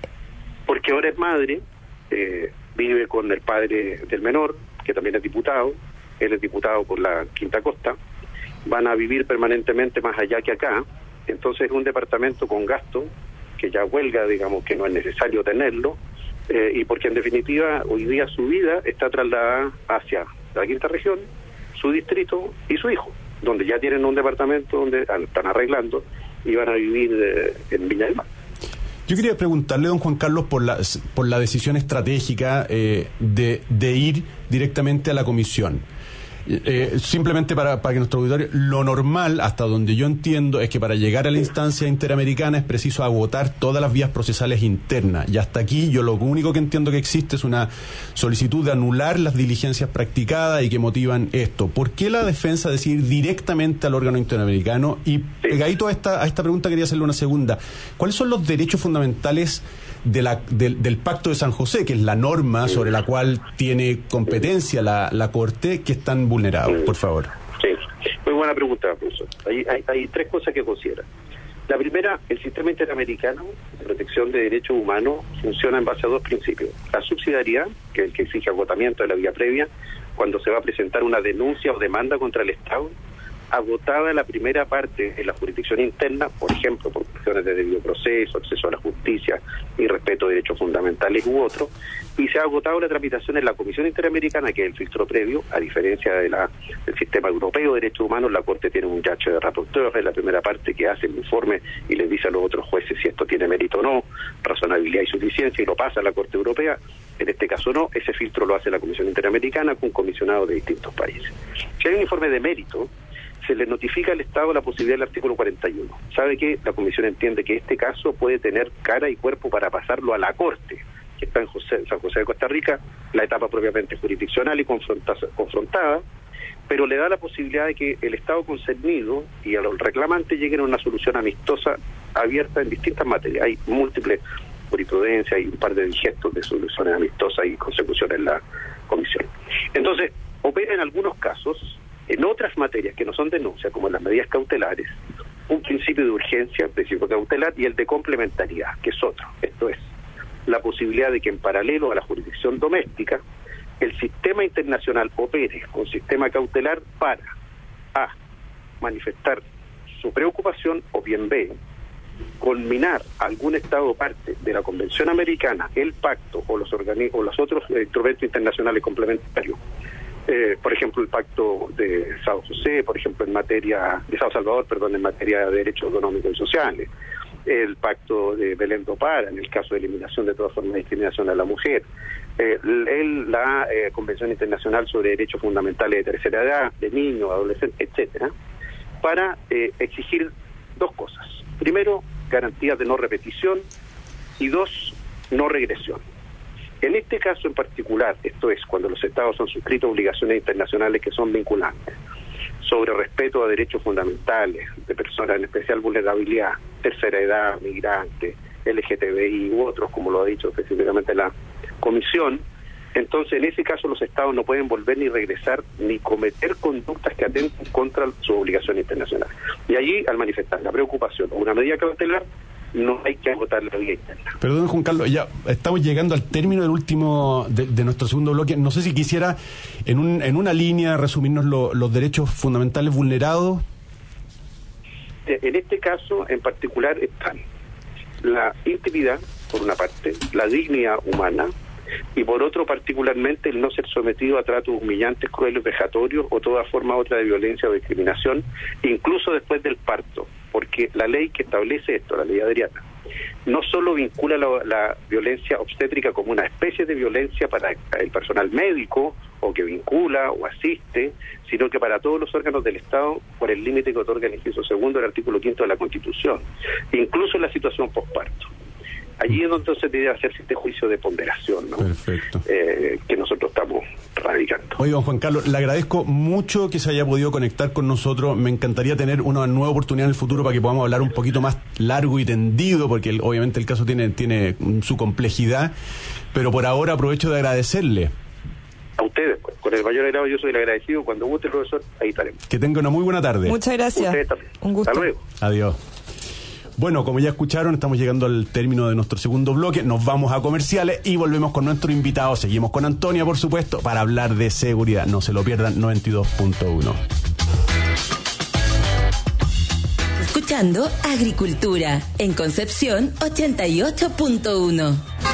Porque ahora es madre, eh, vive con el padre del menor, que también es diputado, él es diputado por la Quinta Costa, van a vivir permanentemente más allá que acá, entonces es un departamento con gasto, que ya huelga, digamos, que no es necesario tenerlo, Eh, y porque en definitiva hoy día su vida está trasladada hacia la quinta región, su distrito y su hijo, donde ya tienen un departamento donde están arreglando y van a vivir eh, en Viña del Mar. Yo quería preguntarle, don Juan Carlos, por la, por la decisión estratégica eh, de, de ir directamente a la comisión. Eh, simplemente para, para que nuestro auditorio, lo normal, hasta donde yo entiendo, es que para llegar a la instancia interamericana es preciso agotar todas las vías procesales internas, y hasta aquí yo lo único que entiendo que existe es una solicitud de anular las diligencias practicadas y que motivan esto. ¿Por qué la defensa decide ir directamente al órgano interamericano? Y pegadito a esta, a esta pregunta quería hacerle una segunda. ¿Cuáles son los derechos fundamentales de la, del, del Pacto de San José, que es la norma sobre la cual tiene competencia la, la Corte, que están vulnerados, por favor? Sí, muy buena pregunta, profesor. Hay, hay, hay tres cosas que considerar. La primera, el sistema interamericano de protección de derechos humanos funciona en base a dos principios. La subsidiariedad, que es el que exige agotamiento de la vía previa, cuando se va a presentar una denuncia o demanda contra el Estado, agotada la primera parte en la jurisdicción interna, por ejemplo, por cuestiones de debido proceso, acceso a la justicia y respeto de derechos fundamentales u otros, y se ha agotado la tramitación en la Comisión Interamericana, que es el filtro previo, a diferencia de la, del sistema europeo de derechos humanos. La Corte tiene un yache de rapporteur, es la primera parte que hace el informe y les dice a los otros jueces si esto tiene mérito o no, razonabilidad y suficiencia, y lo pasa a la Corte Europea. En este caso no, ese filtro lo hace la Comisión Interamericana con comisionados de distintos países. Si hay un informe de mérito, se le notifica al Estado la posibilidad del artículo cuarenta y uno. ¿Sabe qué? La Comisión entiende que este caso puede tener cara y cuerpo para pasarlo a la Corte, que está en José, San José de Costa Rica, la etapa propiamente jurisdiccional y confronta, confrontada, pero le da la posibilidad de que el Estado concernido y a los reclamantes lleguen a una solución amistosa abierta en distintas materias. Hay múltiples jurisprudencias, hay un par de gestos de soluciones amistosas y consecución en la comisión. Entonces, opera en algunos casos, en otras materias que no son denuncia, como en las medidas cautelares, un principio de urgencia, principio cautelar, y el de complementariedad, que es otro. Esto es, la posibilidad de que en paralelo a la jurisdicción doméstica, el sistema internacional opere con sistema cautelar para A, manifestar su preocupación, o bien B, culminar algún Estado parte de la Convención Americana, el Pacto o los, organi- o los otros eh, instrumentos internacionales complementarios. Eh, por ejemplo, el Pacto de Sao José, por ejemplo, en materia de Sao Salvador, perdón, en materia de derechos económicos y sociales. El Pacto de Belén do Pará, en el caso de eliminación de toda forma de discriminación a la mujer. Eh, el, la eh, Convención Internacional sobre Derechos Fundamentales de Tercera Edad, de niños, adolescentes, etcétera, para eh, exigir dos cosas. Primero, garantías de no repetición, y dos, no regresión. En este caso en particular, esto es, cuando los Estados han suscrito obligaciones internacionales que son vinculantes, sobre respeto a derechos fundamentales de personas en especial vulnerabilidad, tercera edad, migrantes, L G T B I u otros, como lo ha dicho específicamente la Comisión, entonces en ese caso los Estados no pueden volver ni regresar ni cometer conductas que atenten contra su obligación internacional. Y allí, al manifestar la preocupación o una medida cautelar, no hay que agotar la vía interna. Perdón, Juan Carlos, ya estamos llegando al término del último de, de nuestro segundo bloque. No sé si quisiera en, un, en una línea resumirnos lo, los derechos fundamentales vulnerados. En este caso en particular están la intimidad, por una parte, la dignidad humana, y por otro particularmente el no ser sometido a tratos humillantes, crueles, vejatorios o toda forma otra de violencia o discriminación, incluso después del parto, porque la ley que establece esto, la ley Adriana, no solo vincula la, la violencia obstétrica como una especie de violencia para el personal médico o que vincula o asiste, sino que para todos los órganos del Estado por el límite que otorga el inciso segundo del artículo quinto de la Constitución, incluso en la situación posparto. Allí es donde entonces debe hacerse este juicio de ponderación, ¿no? Perfecto. Eh, que nosotros estamos radicando. Oye, don Juan Carlos, le agradezco mucho que se haya podido conectar con nosotros. Me encantaría tener una nueva oportunidad en el futuro para que podamos hablar un poquito más largo y tendido, porque el, obviamente el caso tiene, tiene su complejidad, pero por ahora aprovecho de agradecerle. A ustedes, pues, con el mayor agrado, yo soy el agradecido. Cuando guste, profesor, ahí estaremos. Que tenga una muy buena tarde. Muchas gracias. Ustedes también. Un gusto. Hasta luego. Adiós. Bueno, como ya escucharon, estamos llegando al término de nuestro segundo bloque. Nos vamos a comerciales y volvemos con nuestro invitado. Seguimos con Antonia, por supuesto, para hablar de seguridad. No se lo pierdan, noventa y dos punto uno. Escuchando Agricultura en Concepción ochenta y ocho punto uno.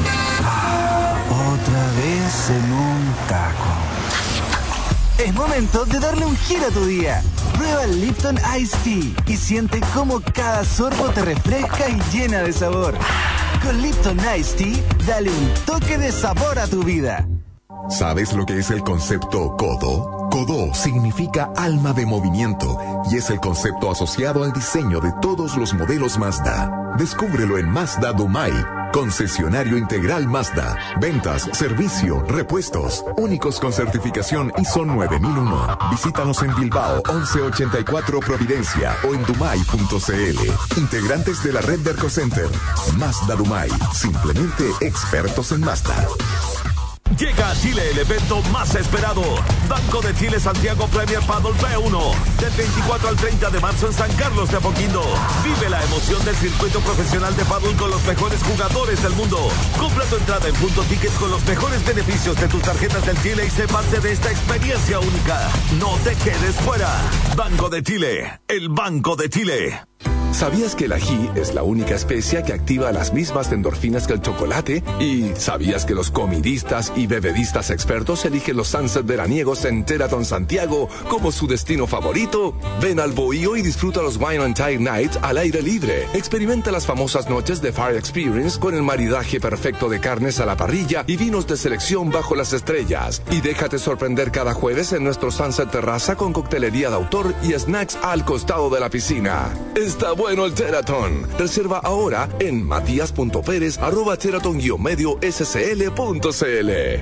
Otra vez en un taco. Es momento de darle un giro a tu día. Prueba el Lipton Iced Tea y siente cómo cada sorbo te refresca y llena de sabor. Con Lipton Iced Tea, dale un toque de sabor a tu vida. ¿Sabes lo que es el concepto CODO? CODO significa alma de movimiento y es el concepto asociado al diseño de todos los modelos Mazda. Descúbrelo en Mazda Dumai, concesionario integral Mazda. Ventas, servicio, repuestos, únicos con certificación I S O nueve mil uno. Visítanos en Bilbao, once ochenta y cuatro Providencia o en dumai punto c l. Integrantes de la red de Ercocenter. Mazda Dumai, simplemente expertos en Mazda. Llega a Chile el evento más esperado. Banco de Chile Santiago Premier Paddle B uno. Del veinticuatro al treinta de marzo en San Carlos de Apoquindo. Vive la emoción del circuito profesional de paddle con los mejores jugadores del mundo. Compra tu entrada en Punto Ticket con los mejores beneficios de tus tarjetas del Chile y sé parte de esta experiencia única. No te quedes fuera. Banco de Chile. El Banco de Chile. ¿Sabías que el ají es la única especia que activa las mismas endorfinas que el chocolate? ¿Y sabías que los comidistas y bebedistas expertos eligen los sunsets veraniegos en Sheraton Santiago como su destino favorito? Ven al Bohío y disfruta los Wine and Tire Nights al aire libre. Experimenta las famosas noches de Fire Experience con el maridaje perfecto de carnes a la parrilla y vinos de selección bajo las estrellas. Y déjate sorprender cada jueves en nuestro Sunset Terraza con coctelería de autor y snacks al costado de la piscina. Está bueno el Sheraton. Reserva ahora en matías punto pérez arroba sheraton guion medio s c l punto c l.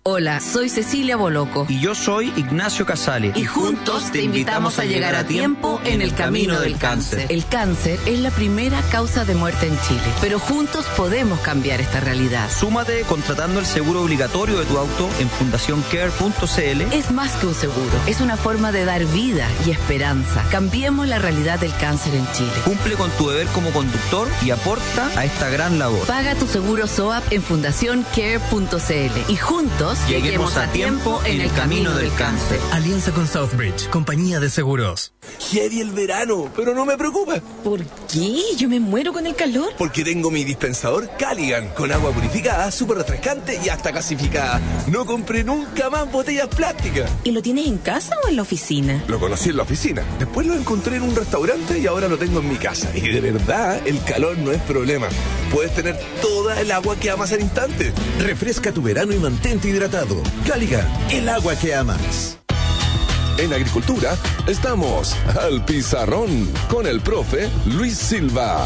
Hola, soy Cecilia Boloco. Y yo soy Ignacio Casale. Y juntos te invitamos a llegar a tiempo en el camino del cáncer. El cáncer es la primera causa de muerte en Chile, pero juntos podemos cambiar esta realidad. Súmate contratando el seguro obligatorio de tu auto en fundación care punto c l. Es más que un seguro, es una forma de dar vida y esperanza. Cambiemos la realidad del cáncer en Chile. Cumple con tu deber como conductor y aporta a esta gran labor. Paga tu seguro S O A P en fundación care punto c l y juntos lleguemos a tiempo en el camino del cáncer. Alianza con Southbridge, compañía de seguros. Heavy el verano, pero no me preocupa. ¿Por qué? Yo me muero con el calor. Porque tengo mi dispensador Caligan, con agua purificada, súper refrescante y hasta gasificada. No compré nunca más botellas plásticas. ¿Y lo tienes en casa o en la oficina? Lo conocí en la oficina, después lo encontré en un restaurante y ahora lo tengo en mi casa. Y de verdad, el calor no es problema. Puedes tener toda el agua que amas al instante. Refresca tu verano y mantente hidratado. Caligan, el agua que amas. En Agricultura, estamos al pizarrón con el profe Luis Silva.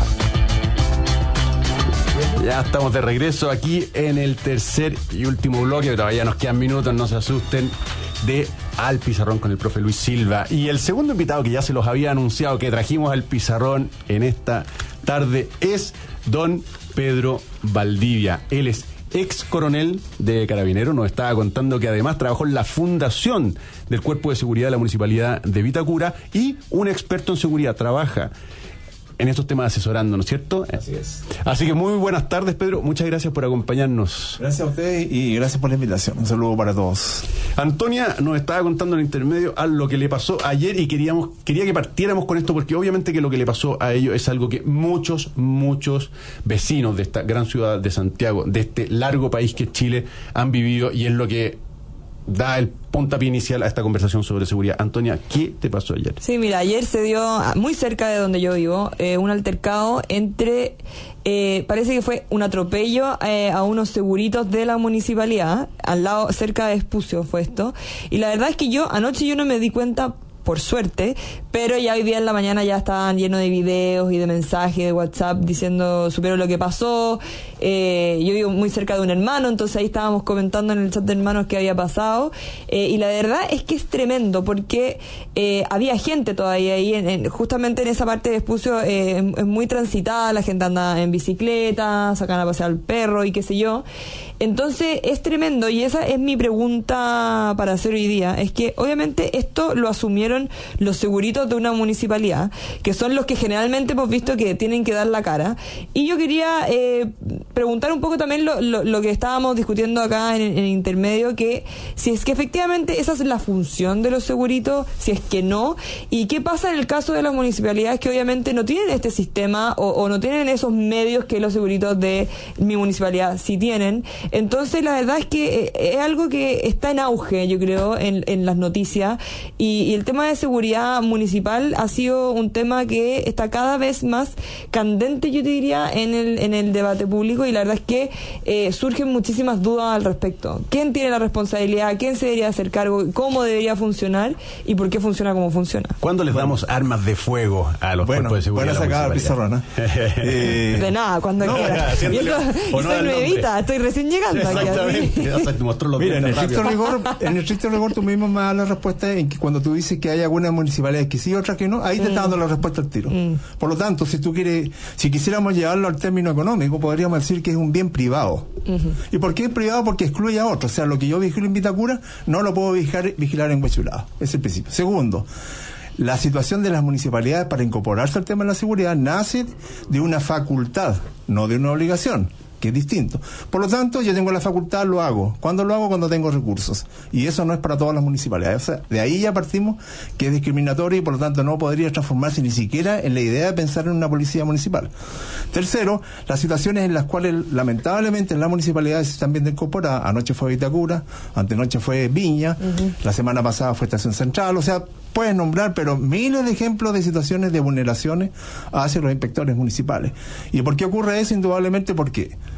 Ya estamos de regreso aquí en el tercer y último bloque. Todavía nos quedan minutos, no se asusten, de Al Pizarrón con el profe Luis Silva. Y el segundo invitado que ya se los había anunciado que trajimos al Pizarrón en esta tarde es don Pedro Valdivia. Él es ex coronel de Carabineros. Nos estaba contando que además trabajó en la fundación del Cuerpo de Seguridad de la Municipalidad de Vitacura y un experto en seguridad. Trabaja en estos temas asesorando, ¿no es cierto? Así es. Así que muy buenas tardes, Pedro. Muchas gracias por acompañarnos. Gracias a ustedes y gracias por la invitación. Un saludo para todos. Antonia nos estaba contando en el intermedio a lo que le pasó ayer y queríamos quería que partiéramos con esto porque obviamente que lo que le pasó a ellos es algo que muchos, muchos vecinos de esta gran ciudad de Santiago, de este largo país que es Chile, han vivido y es lo que da el puntapié inicial a esta conversación sobre seguridad. Antonia, ¿qué te pasó ayer? Sí, mira, ayer se dio muy cerca de donde yo vivo eh, un altercado entre, eh, parece que fue un atropello eh, a unos seguritos de la municipalidad, al lado, cerca de Espucio fue esto, y la verdad es que yo, anoche yo no me di cuenta, por suerte, pero ya hoy día en la mañana ya estaban llenos de videos y de mensajes de WhatsApp diciendo, supieron lo que pasó. Eh, yo vivo muy cerca de un hermano, entonces ahí estábamos comentando en el chat de hermanos qué había pasado. Eh, y la verdad es que es tremendo porque eh, había gente todavía ahí, en, en, justamente en esa parte de Espucio eh, es, es muy transitada, la gente anda en bicicleta, sacan a pasear al perro y qué sé yo. Entonces es tremendo y esa es mi pregunta para hacer hoy día, es que obviamente esto lo asumieron los seguritos de una municipalidad, que son los que generalmente hemos visto que tienen que dar la cara, y yo quería eh, preguntar un poco también lo, lo, lo que estábamos discutiendo acá en, en el intermedio, que si es que efectivamente esa es la función de los seguritos, si es que no, y qué pasa en el caso de las municipalidades que obviamente no tienen este sistema o, o no tienen esos medios que los seguritos de mi municipalidad sí tienen. Entonces la verdad es que es algo que está en auge, yo creo, en, en las noticias, y, y el tema de seguridad municipal ha sido un tema que está cada vez más candente, yo te diría, en el, en el debate público, y la verdad es que eh, surgen muchísimas dudas al respecto. ¿Quién tiene la responsabilidad? ¿Quién se debería hacer cargo? ¿Cómo debería funcionar? ¿Y por qué funciona como funciona? ¿Cuándo les damos armas de fuego a los bueno, cuerpos de seguridad? Bueno, sacar pizarrón, eh, De nada, cuando no, quieras. Ya, y eso, o y no soy nuevita, estoy recién llegando. Exactamente. Aquí, Mira, en el estricto rigor, en el estricto rigor tú mismo me das la respuesta en que cuando tú dices que hay algunas municipalidades que sí y otras que no, ahí te mm. está dando la respuesta al tiro. Mm. Por lo tanto, si tú quieres, si quisiéramos llevarlo al término económico, podríamos decir que es un bien privado. Uh-huh. ¿Y por qué es privado? Porque excluye a otros. O sea, lo que yo vigilo en Vitacura no lo puedo vigilar, vigilar en Huechulado. Ese es el principio. Segundo, la situación de las municipalidades para incorporarse al tema de la seguridad nace de una facultad, no de una obligación, que es distinto. Por lo tanto, yo tengo la facultad, lo hago. ¿Cuándo lo hago? Cuando tengo recursos. Y eso no es para todas las municipalidades. O sea, de ahí ya partimos que es discriminatorio y por lo tanto no podría transformarse ni siquiera en la idea de pensar en una policía municipal. Tercero, las situaciones en las cuales lamentablemente en las municipalidades se están viendo incorporadas. Anoche fue Vitacura, antenoche fue Viña, uh-huh. la semana pasada fue Estación Central. O sea, puedes nombrar, pero miles de ejemplos de situaciones de vulneraciones hacia los inspectores municipales. ¿Y por qué ocurre eso? Indudablemente porque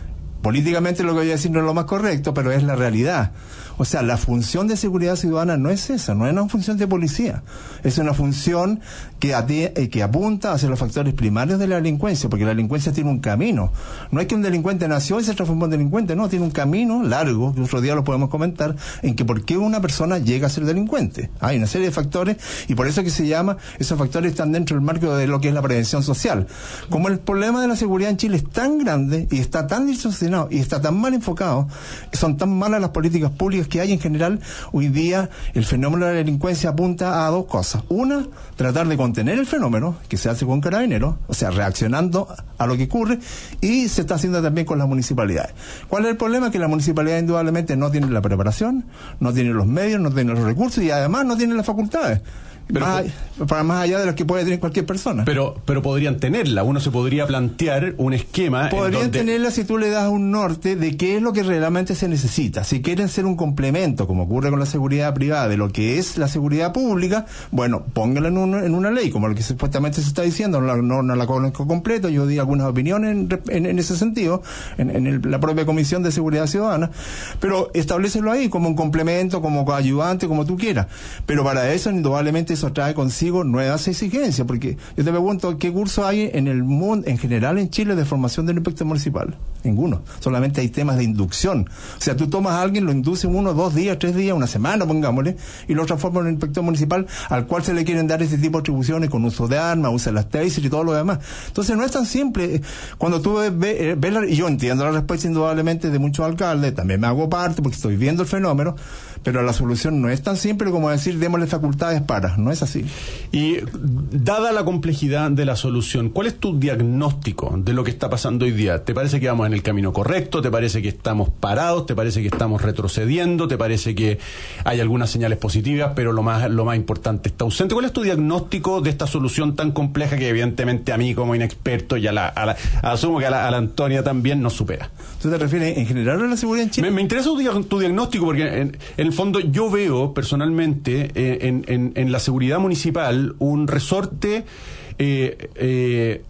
políticamente lo que voy a decir no es lo más correcto, pero es la realidad. O sea, la función de seguridad ciudadana no es esa, no es una función de policía. Es una función que, ati- que apunta hacia los factores primarios de la delincuencia, porque la delincuencia tiene un camino. No es que un delincuente nació y se transformó en delincuente, no, tiene un camino largo, que otro día lo podemos comentar, en que por qué una persona llega a ser delincuente. Hay una serie de factores, y por eso que se llama, esos factores están dentro del marco de lo que es la prevención social. Como el problema de la seguridad en Chile es tan grande, y está tan distorsionado, y está tan mal enfocado, son tan malas las políticas públicas que hay en general, hoy día el fenómeno de la delincuencia apunta a dos cosas. Una, tratar de contener el fenómeno, que se hace con Carabineros, o sea, reaccionando a lo que ocurre, y se está haciendo también con las municipalidades. ¿Cuál es el problema? Que las municipalidades indudablemente no tienen la preparación, no tienen los medios, no tienen los recursos y además no tienen las facultades. Pero, más, para más allá de las que puede tener cualquier persona. Pero pero podrían tenerla. Uno se podría plantear un esquema. Podrían en donde... tenerla si tú le das un norte de qué es lo que realmente se necesita. Si quieren ser un complemento, como ocurre con la seguridad privada, de lo que es la seguridad pública, bueno, póngala en, un, en una ley, como lo que supuestamente se está diciendo. No, no, no la conozco completo. Yo di algunas opiniones en, en, en ese sentido, en, en el, la propia Comisión de Seguridad Ciudadana. Pero establecelo ahí como un complemento, como coayudante, como tú quieras. Pero para eso, indudablemente, eso trae consigo nuevas exigencias, porque yo te pregunto, ¿qué curso hay en el mundo, en general en Chile, de formación del inspector municipal? Ninguno. Solamente hay temas de inducción. O sea, tú tomas a alguien, lo induces uno, dos días, tres días, una semana, pongámosle, y lo transformas en un inspector municipal al cual se le quieren dar este tipo de atribuciones con uso de armas, usa las taser y todo lo demás. Entonces no es tan simple. Cuando tú ves, ves, ves la, y yo entiendo la respuesta indudablemente de muchos alcaldes, también me hago parte porque estoy viendo el fenómeno, pero la solución no es tan simple como decir démosle facultades para, no es así. Y dada la complejidad de la solución, ¿cuál es tu diagnóstico de lo que está pasando hoy día? ¿Te parece que vamos en el camino correcto? ¿Te parece que estamos parados? ¿Te parece que estamos retrocediendo? ¿Te parece que hay algunas señales positivas, pero lo más, lo más importante está ausente? ¿Cuál es tu diagnóstico de esta solución tan compleja que evidentemente a mí como inexperto y a la, a la asumo que a la, a la Antonia también nos supera? ¿Tú te refieres en general a la seguridad en Chile? Me, me interesa tu, tu diagnóstico porque en, en el fondo yo veo personalmente eh, en, en, en la seguridad municipal un resorte eh, eh,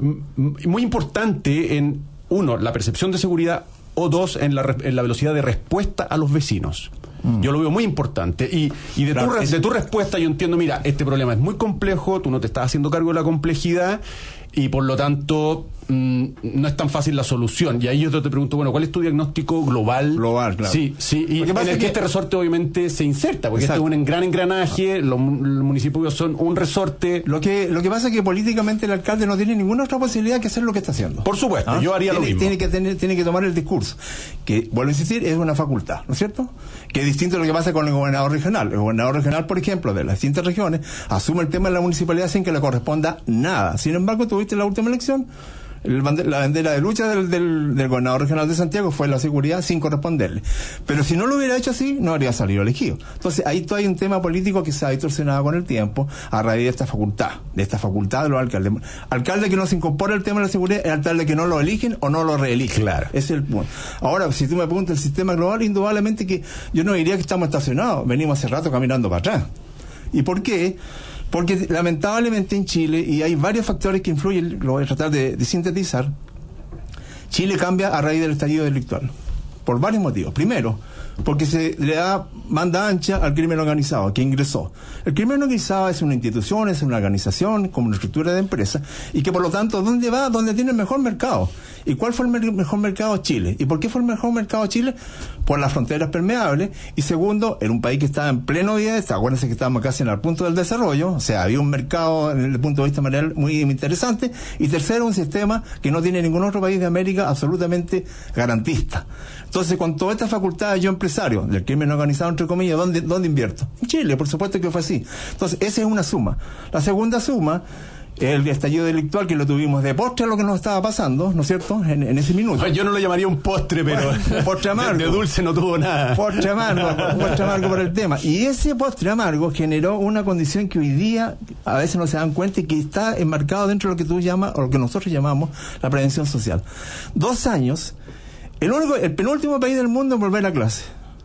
muy importante en, uno, la percepción de seguridad, o dos, en la, en la velocidad de respuesta a los vecinos. Mm. Yo lo veo muy importante. Y, y de, claro, tu, de tu respuesta yo entiendo, mira, este problema es muy complejo, tú no te estás haciendo cargo de la complejidad y por lo tanto mmm, no es tan fácil la solución. Y ahí yo te pregunto, bueno, ¿cuál es tu diagnóstico global? Global, claro. Sí, sí, y en el que, que este resorte obviamente se inserta, porque exacto, este es un gran engranaje, los, los municipios son un resorte. Lo que lo que pasa es que políticamente el alcalde no tiene ninguna otra posibilidad que hacer lo que está haciendo. Por supuesto, ¿ah? Yo haría tiene, lo mismo. Tiene que, tener, tiene que tomar el discurso, que, vuelvo a insistir, es una facultad, ¿no es cierto? Que es distinto a lo que pasa con el gobernador regional. El gobernador regional, por ejemplo, de las distintas regiones, asume el tema de la municipalidad sin que le corresponda nada. Sin embargo, tuviste la última elección, el bande, la bandera de lucha del, del, del gobernador regional de Santiago fue la seguridad sin corresponderle. Pero si no lo hubiera hecho así, no habría salido elegido. Entonces, ahí hay un tema político que se ha distorsionado con el tiempo a raíz de esta facultad, de esta facultad de los alcaldes. Alcalde que no se incorpora el tema de la seguridad, es alcalde que no lo eligen o no lo reeligen. Claro. Ese es el punto. Ahora, si tú me preguntas el sistema global, indudablemente que yo no diría que estamos estacionados, venimos hace rato caminando para atrás. ¿Y por qué? Porque lamentablemente en Chile, y hay varios factores que influyen, lo voy a tratar de, de sintetizar, Chile cambia a raíz del estallido delictual, por varios motivos. Primero, porque se le da banda ancha al crimen organizado, que ingresó. El crimen organizado es una institución, es una organización, como una estructura de empresa, y que por lo tanto, ¿dónde va? Donde tiene el mejor mercado. ¿Y cuál fue el mer- mejor mercado? Chile. ¿Y por qué fue el mejor mercado Chile? Por las fronteras permeables. Y segundo, era un país que estaba en pleno día, acuérdense que estábamos casi en el punto del desarrollo, o sea, había un mercado desde el punto de vista material muy interesante. Y tercero, un sistema que no tiene ningún otro país de América absolutamente garantista. Entonces, con todas estas facultades, yo empresario del crimen organizado, entre comillas, ¿dónde, ¿dónde invierto? En Chile, por supuesto que fue así. Entonces, esa es una suma. La segunda suma, el estallido delictual, que lo tuvimos de postre a lo que nos estaba pasando, ¿no es cierto?, en, en ese minuto. Yo no lo llamaría un postre, pero bueno, postre amargo. De, de dulce no tuvo nada. Postre amargo, postre amargo por el tema. Y ese postre amargo generó una condición que hoy día a veces no se dan cuenta y que está enmarcado dentro de lo que tú llamas, o lo que nosotros llamamos la prevención social. Dos años, el único, el penúltimo país del mundo en volver a clase.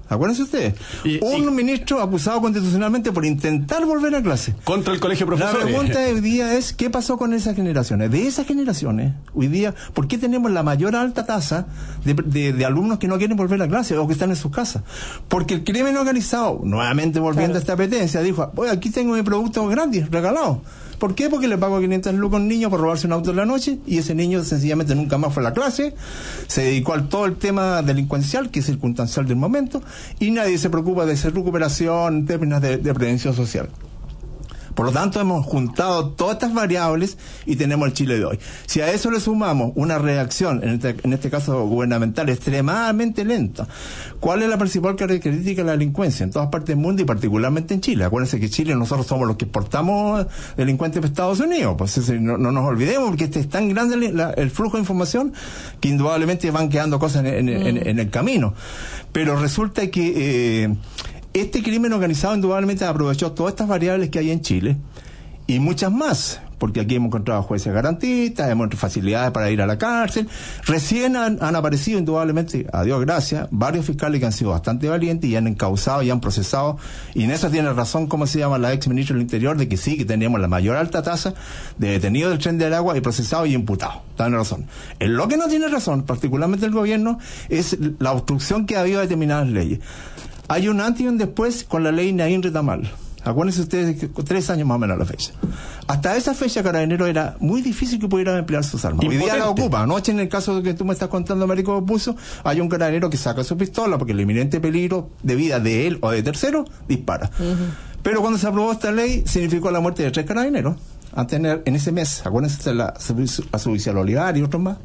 Acuérdense ustedes. Y, un y, ministro acusado constitucionalmente por intentar volver a clase. Contra el colegio de profesores. La pregunta de hoy día es, ¿qué pasó con esas generaciones? De esas generaciones, hoy día, ¿por qué tenemos la mayor alta tasa de, de, de alumnos que no quieren volver a clase o que están en sus casas? Porque el crimen organizado, nuevamente volviendo claro. a esta apetencia, dijo, oye, aquí tengo mi producto gratis, regalado. ¿Por qué? Porque le pago quinientos lucas a un niño por robarse un auto en la noche y ese niño sencillamente nunca más fue a la clase, se dedicó al todo el tema delincuencial, que es circunstancial del momento, y nadie se preocupa de esa recuperación en términos de, de prevención social. Por lo tanto, hemos juntado todas estas variables y tenemos el Chile de hoy. Si a eso le sumamos una reacción, en este, en este caso gubernamental, extremadamente lenta, ¿cuál es la principal característica de la delincuencia en todas partes del mundo y particularmente en Chile? Acuérdense que Chile nosotros somos los que exportamos delincuentes para Estados Unidos. Pues no, no nos olvidemos, porque este es tan grande la, el flujo de información que indudablemente van quedando cosas en, en, mm. en, en el camino. Pero resulta que... Eh, Este crimen organizado indudablemente aprovechó todas estas variables que hay en Chile y muchas más, porque aquí hemos encontrado jueces garantistas, hemos facilidades para ir a la cárcel. Recién han, han aparecido indudablemente, a Dios gracias, varios fiscales que han sido bastante valientes y han encausado y han procesado, y en eso tiene razón, como se llama la ex ministra del Interior, de que sí, que teníamos la mayor alta tasa de detenidos del Tren del Agua y procesados y imputados. Tiene razón. En lo que no tiene razón, particularmente el gobierno, es la obstrucción que ha habido de determinadas leyes. Hay un antes y un después con la ley Naín Retamal. Acuérdense ustedes que tres años más o menos la fecha. Hasta esa fecha, Carabineros era muy difícil que pudieran emplear sus armas. Impotente. Hoy día la ocupa. Anoche, en el caso que tú me estás contando, Américo Puso, hay un carabinero que saca su pistola porque el inminente peligro de vida de él o de tercero dispara. Uh-huh. Pero cuando se aprobó esta ley, significó la muerte de tres carabineros. A tener en ese mes, acuérdense, la, la Subicial Olivar y otros más.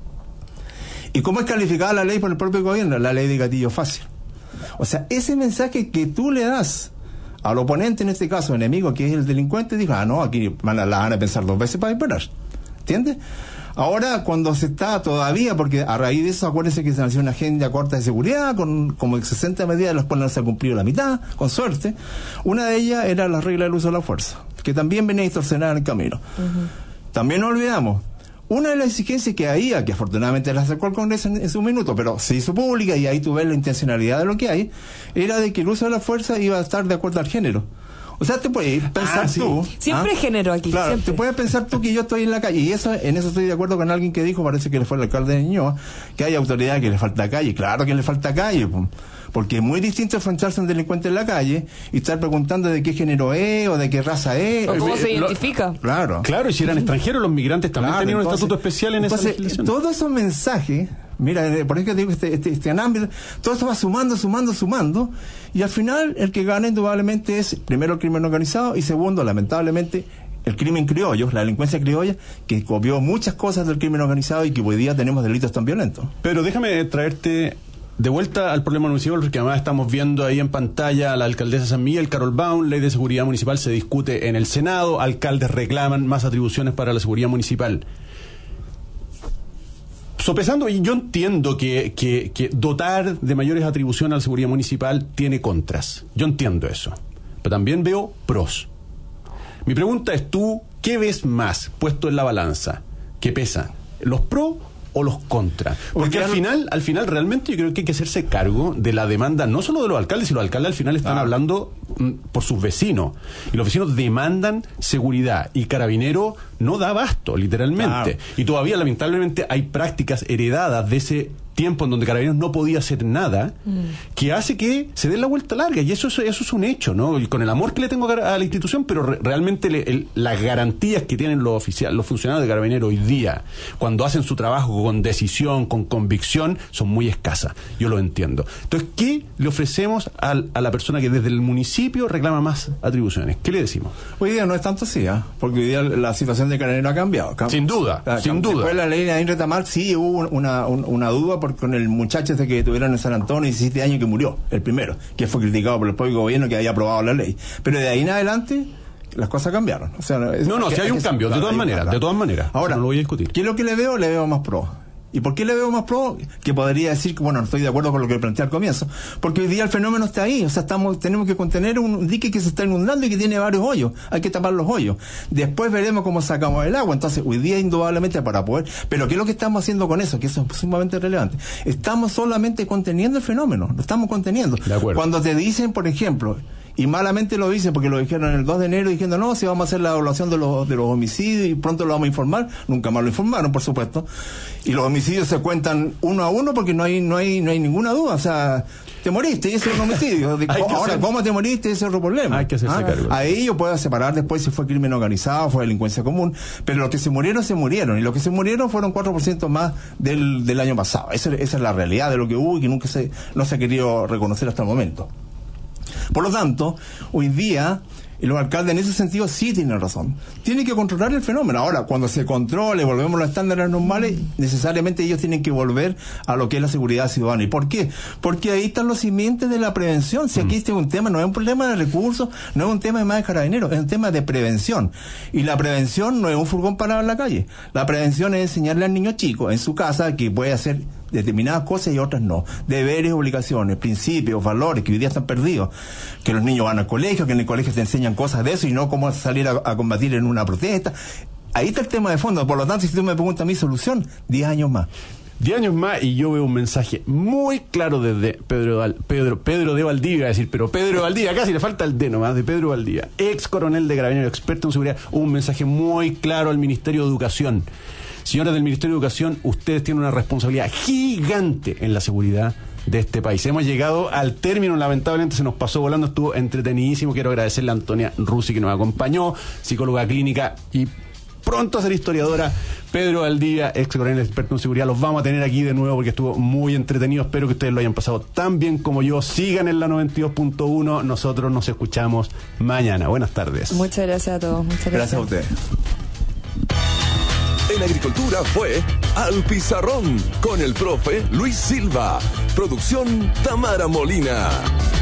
¿Y cómo es calificada la ley por el propio gobierno? La ley de gatillo fácil. O sea, ese mensaje que tú le das al oponente, en este caso enemigo, que es el delincuente, dijo, ah, no, aquí van a, la van a pensar dos veces para disparar. ¿Entiendes? Ahora, cuando se está todavía, porque a raíz de eso, acuérdense que se nació una agenda corta de seguridad, con como sesenta medidas, de las cuales no se ha cumplido la mitad, con suerte. Una de ellas era la regla del uso de la fuerza, que también venía distorsionada en el camino. Uh-huh. También no olvidamos, una de las exigencias que había, que afortunadamente la sacó el Congreso en, en su minuto, pero se hizo pública y ahí tú ves la intencionalidad de lo que hay, era de que el uso de la fuerza iba a estar de acuerdo al género. O sea, te puedes pensar ah, sí. tú... Siempre ¿ah? género aquí. Claro, siempre. Te puedes pensar tú que yo estoy en la calle, y eso en eso estoy de acuerdo con alguien que dijo, parece que le fue el alcalde de Ñuñoa, que hay autoridad que le falta calle. Claro que le falta calle, porque es muy distinto enfrentarse a un delincuente en la calle y estar preguntando de qué género es o de qué raza es. O cómo eh, se identifica. Lo, claro. Claro, y si eran extranjeros, los migrantes también claro, tenían entonces, un estatuto especial en esa legislación. Todos esos mensajes, mira, por eso digo este, este, este ámbito, todo eso va sumando, sumando, sumando, y al final el que gana indudablemente es, primero, el crimen organizado, y segundo, lamentablemente, el crimen criollo, la delincuencia criolla, que copió muchas cosas del crimen organizado y que hoy día tenemos delitos tan violentos. Pero déjame traerte de vuelta al problema municipal, porque además estamos viendo ahí en pantalla a la alcaldesa de San Miguel, Carol Baum. Ley de seguridad municipal se discute en el Senado, alcaldes reclaman más atribuciones para la seguridad municipal. Sopesando, y yo entiendo que, que, que dotar de mayores atribuciones a la seguridad municipal tiene contras. Yo entiendo eso. Pero también veo pros. Mi pregunta es, tú, ¿qué ves más puesto en la balanza? ¿Qué pesa? ¿Los pros o los contras? Porque al final, al final realmente yo creo que hay que hacerse cargo de la demanda, no solo de los alcaldes, sino los alcaldes al final están ah. hablando mm, por sus vecinos. Y los vecinos demandan seguridad. Y Carabinero no da abasto, literalmente. Ah. Y todavía, lamentablemente, hay prácticas heredadas de ese tiempo en donde Carabineros no podía hacer nada, mm. que hace que se dé la vuelta larga, y eso, eso, eso es un hecho, ¿no? Y con el amor que le tengo a la institución, pero re, realmente le, el, las garantías que tienen los oficiales, los funcionarios de Carabineros hoy día, cuando hacen su trabajo con decisión, con convicción, son muy escasas. Yo lo entiendo. Entonces, ¿qué le ofrecemos a, a la persona que desde el municipio reclama más atribuciones? ¿Qué le decimos? Hoy día no es tanto así, ¿eh? Porque hoy día la situación de Carabineros ha cambiado. Cam- sin duda, ah, sin cam- duda. Después de la ley de Naín Retamal sí hubo una, una, una duda con el muchacho ese que tuvieron en San Antonio, diecisiete años, que murió, el primero, que fue criticado por el propio gobierno que había aprobado la ley. Pero de ahí en adelante las cosas cambiaron. O sea, no, no, si hay, hay un cambio, de todas maneras, de todas maneras. Ahora, no lo voy a discutir. ¿Qué es lo que le veo? Le veo más pro. ¿Y por qué le veo más pro? Que podría decir que, bueno, no estoy de acuerdo con lo que planteé al comienzo, porque hoy día el fenómeno está ahí, o sea, estamos tenemos que contener un dique que se está inundando y que tiene varios hoyos, hay que tapar los hoyos. Después veremos cómo sacamos el agua. Entonces, hoy día indudablemente para poder, pero ¿qué es lo que estamos haciendo con eso? Que eso es sumamente relevante. Estamos solamente conteniendo el fenómeno, lo estamos conteniendo. De acuerdo. Cuando te dicen, por ejemplo, y malamente lo dicen porque lo dijeron el dos de enero diciendo no, si vamos a hacer la evaluación de los, de los homicidios y pronto lo vamos a informar, nunca más lo informaron, por supuesto, y los homicidios se cuentan uno a uno porque no hay no hay no hay ninguna duda, o sea, te moriste y ese es un homicidio. Ahora, hacer... ¿cómo te moriste? Ese es otro problema. Hay que hacerse ah, cargo. Ahí yo puedo separar después si fue crimen organizado, fue delincuencia común, pero los que se murieron, se murieron, y los que se murieron fueron cuatro por ciento más del, del año pasado. Esa, esa es la realidad de lo que hubo y que nunca se, no se ha querido reconocer hasta el momento. Por lo tanto, hoy día los alcaldes en ese sentido sí tienen razón. Tienen que controlar el fenómeno. Ahora, cuando se controle, volvemos a los estándares normales, necesariamente ellos tienen que volver a lo que es la seguridad ciudadana. ¿Y por qué? Porque ahí están los simientes de la prevención. Si aquí este es un tema, no es un problema de recursos, no es un tema de más de carabineros, es un tema de prevención. Y la prevención no es un furgón parado en la calle. La prevención es enseñarle al niño chico en su casa que puede hacer determinadas cosas y otras no. Deberes, obligaciones, principios, valores que hoy día están perdidos. Que los niños van al colegio, que en el colegio te enseñan cosas de eso y no cómo salir a, a combatir en una protesta. Ahí está el tema de fondo. Por lo tanto, si tú me preguntas mi solución, diez años más. diez años más y yo veo un mensaje muy claro desde Pedro Pedro Pedro de Valdivia, a decir, pero Pedro de Valdivia, casi le falta el D nomás, de Pedro Valdivia, ex coronel de Carabineros, experto en seguridad, un mensaje muy claro al Ministerio de Educación. Señores del Ministerio de Educación, ustedes tienen una responsabilidad gigante en la seguridad de este país. Hemos llegado al término, lamentablemente se nos pasó volando, estuvo entretenidísimo. Quiero agradecerle a Antonia Rusi que nos acompañó, psicóloga clínica y pronto a ser historiadora. Pedro Valdivia, ex coronel experto en seguridad, los vamos a tener aquí de nuevo porque estuvo muy entretenido. Espero que ustedes lo hayan pasado tan bien como yo. Sigan en la noventa y dos punto uno. Nosotros nos escuchamos mañana. Buenas tardes. Muchas gracias a todos. Muchas gracias. Gracias a ustedes. En Agricultura fue Al Pizarrón con el profe Luis Silva. Producción Tamara Molina.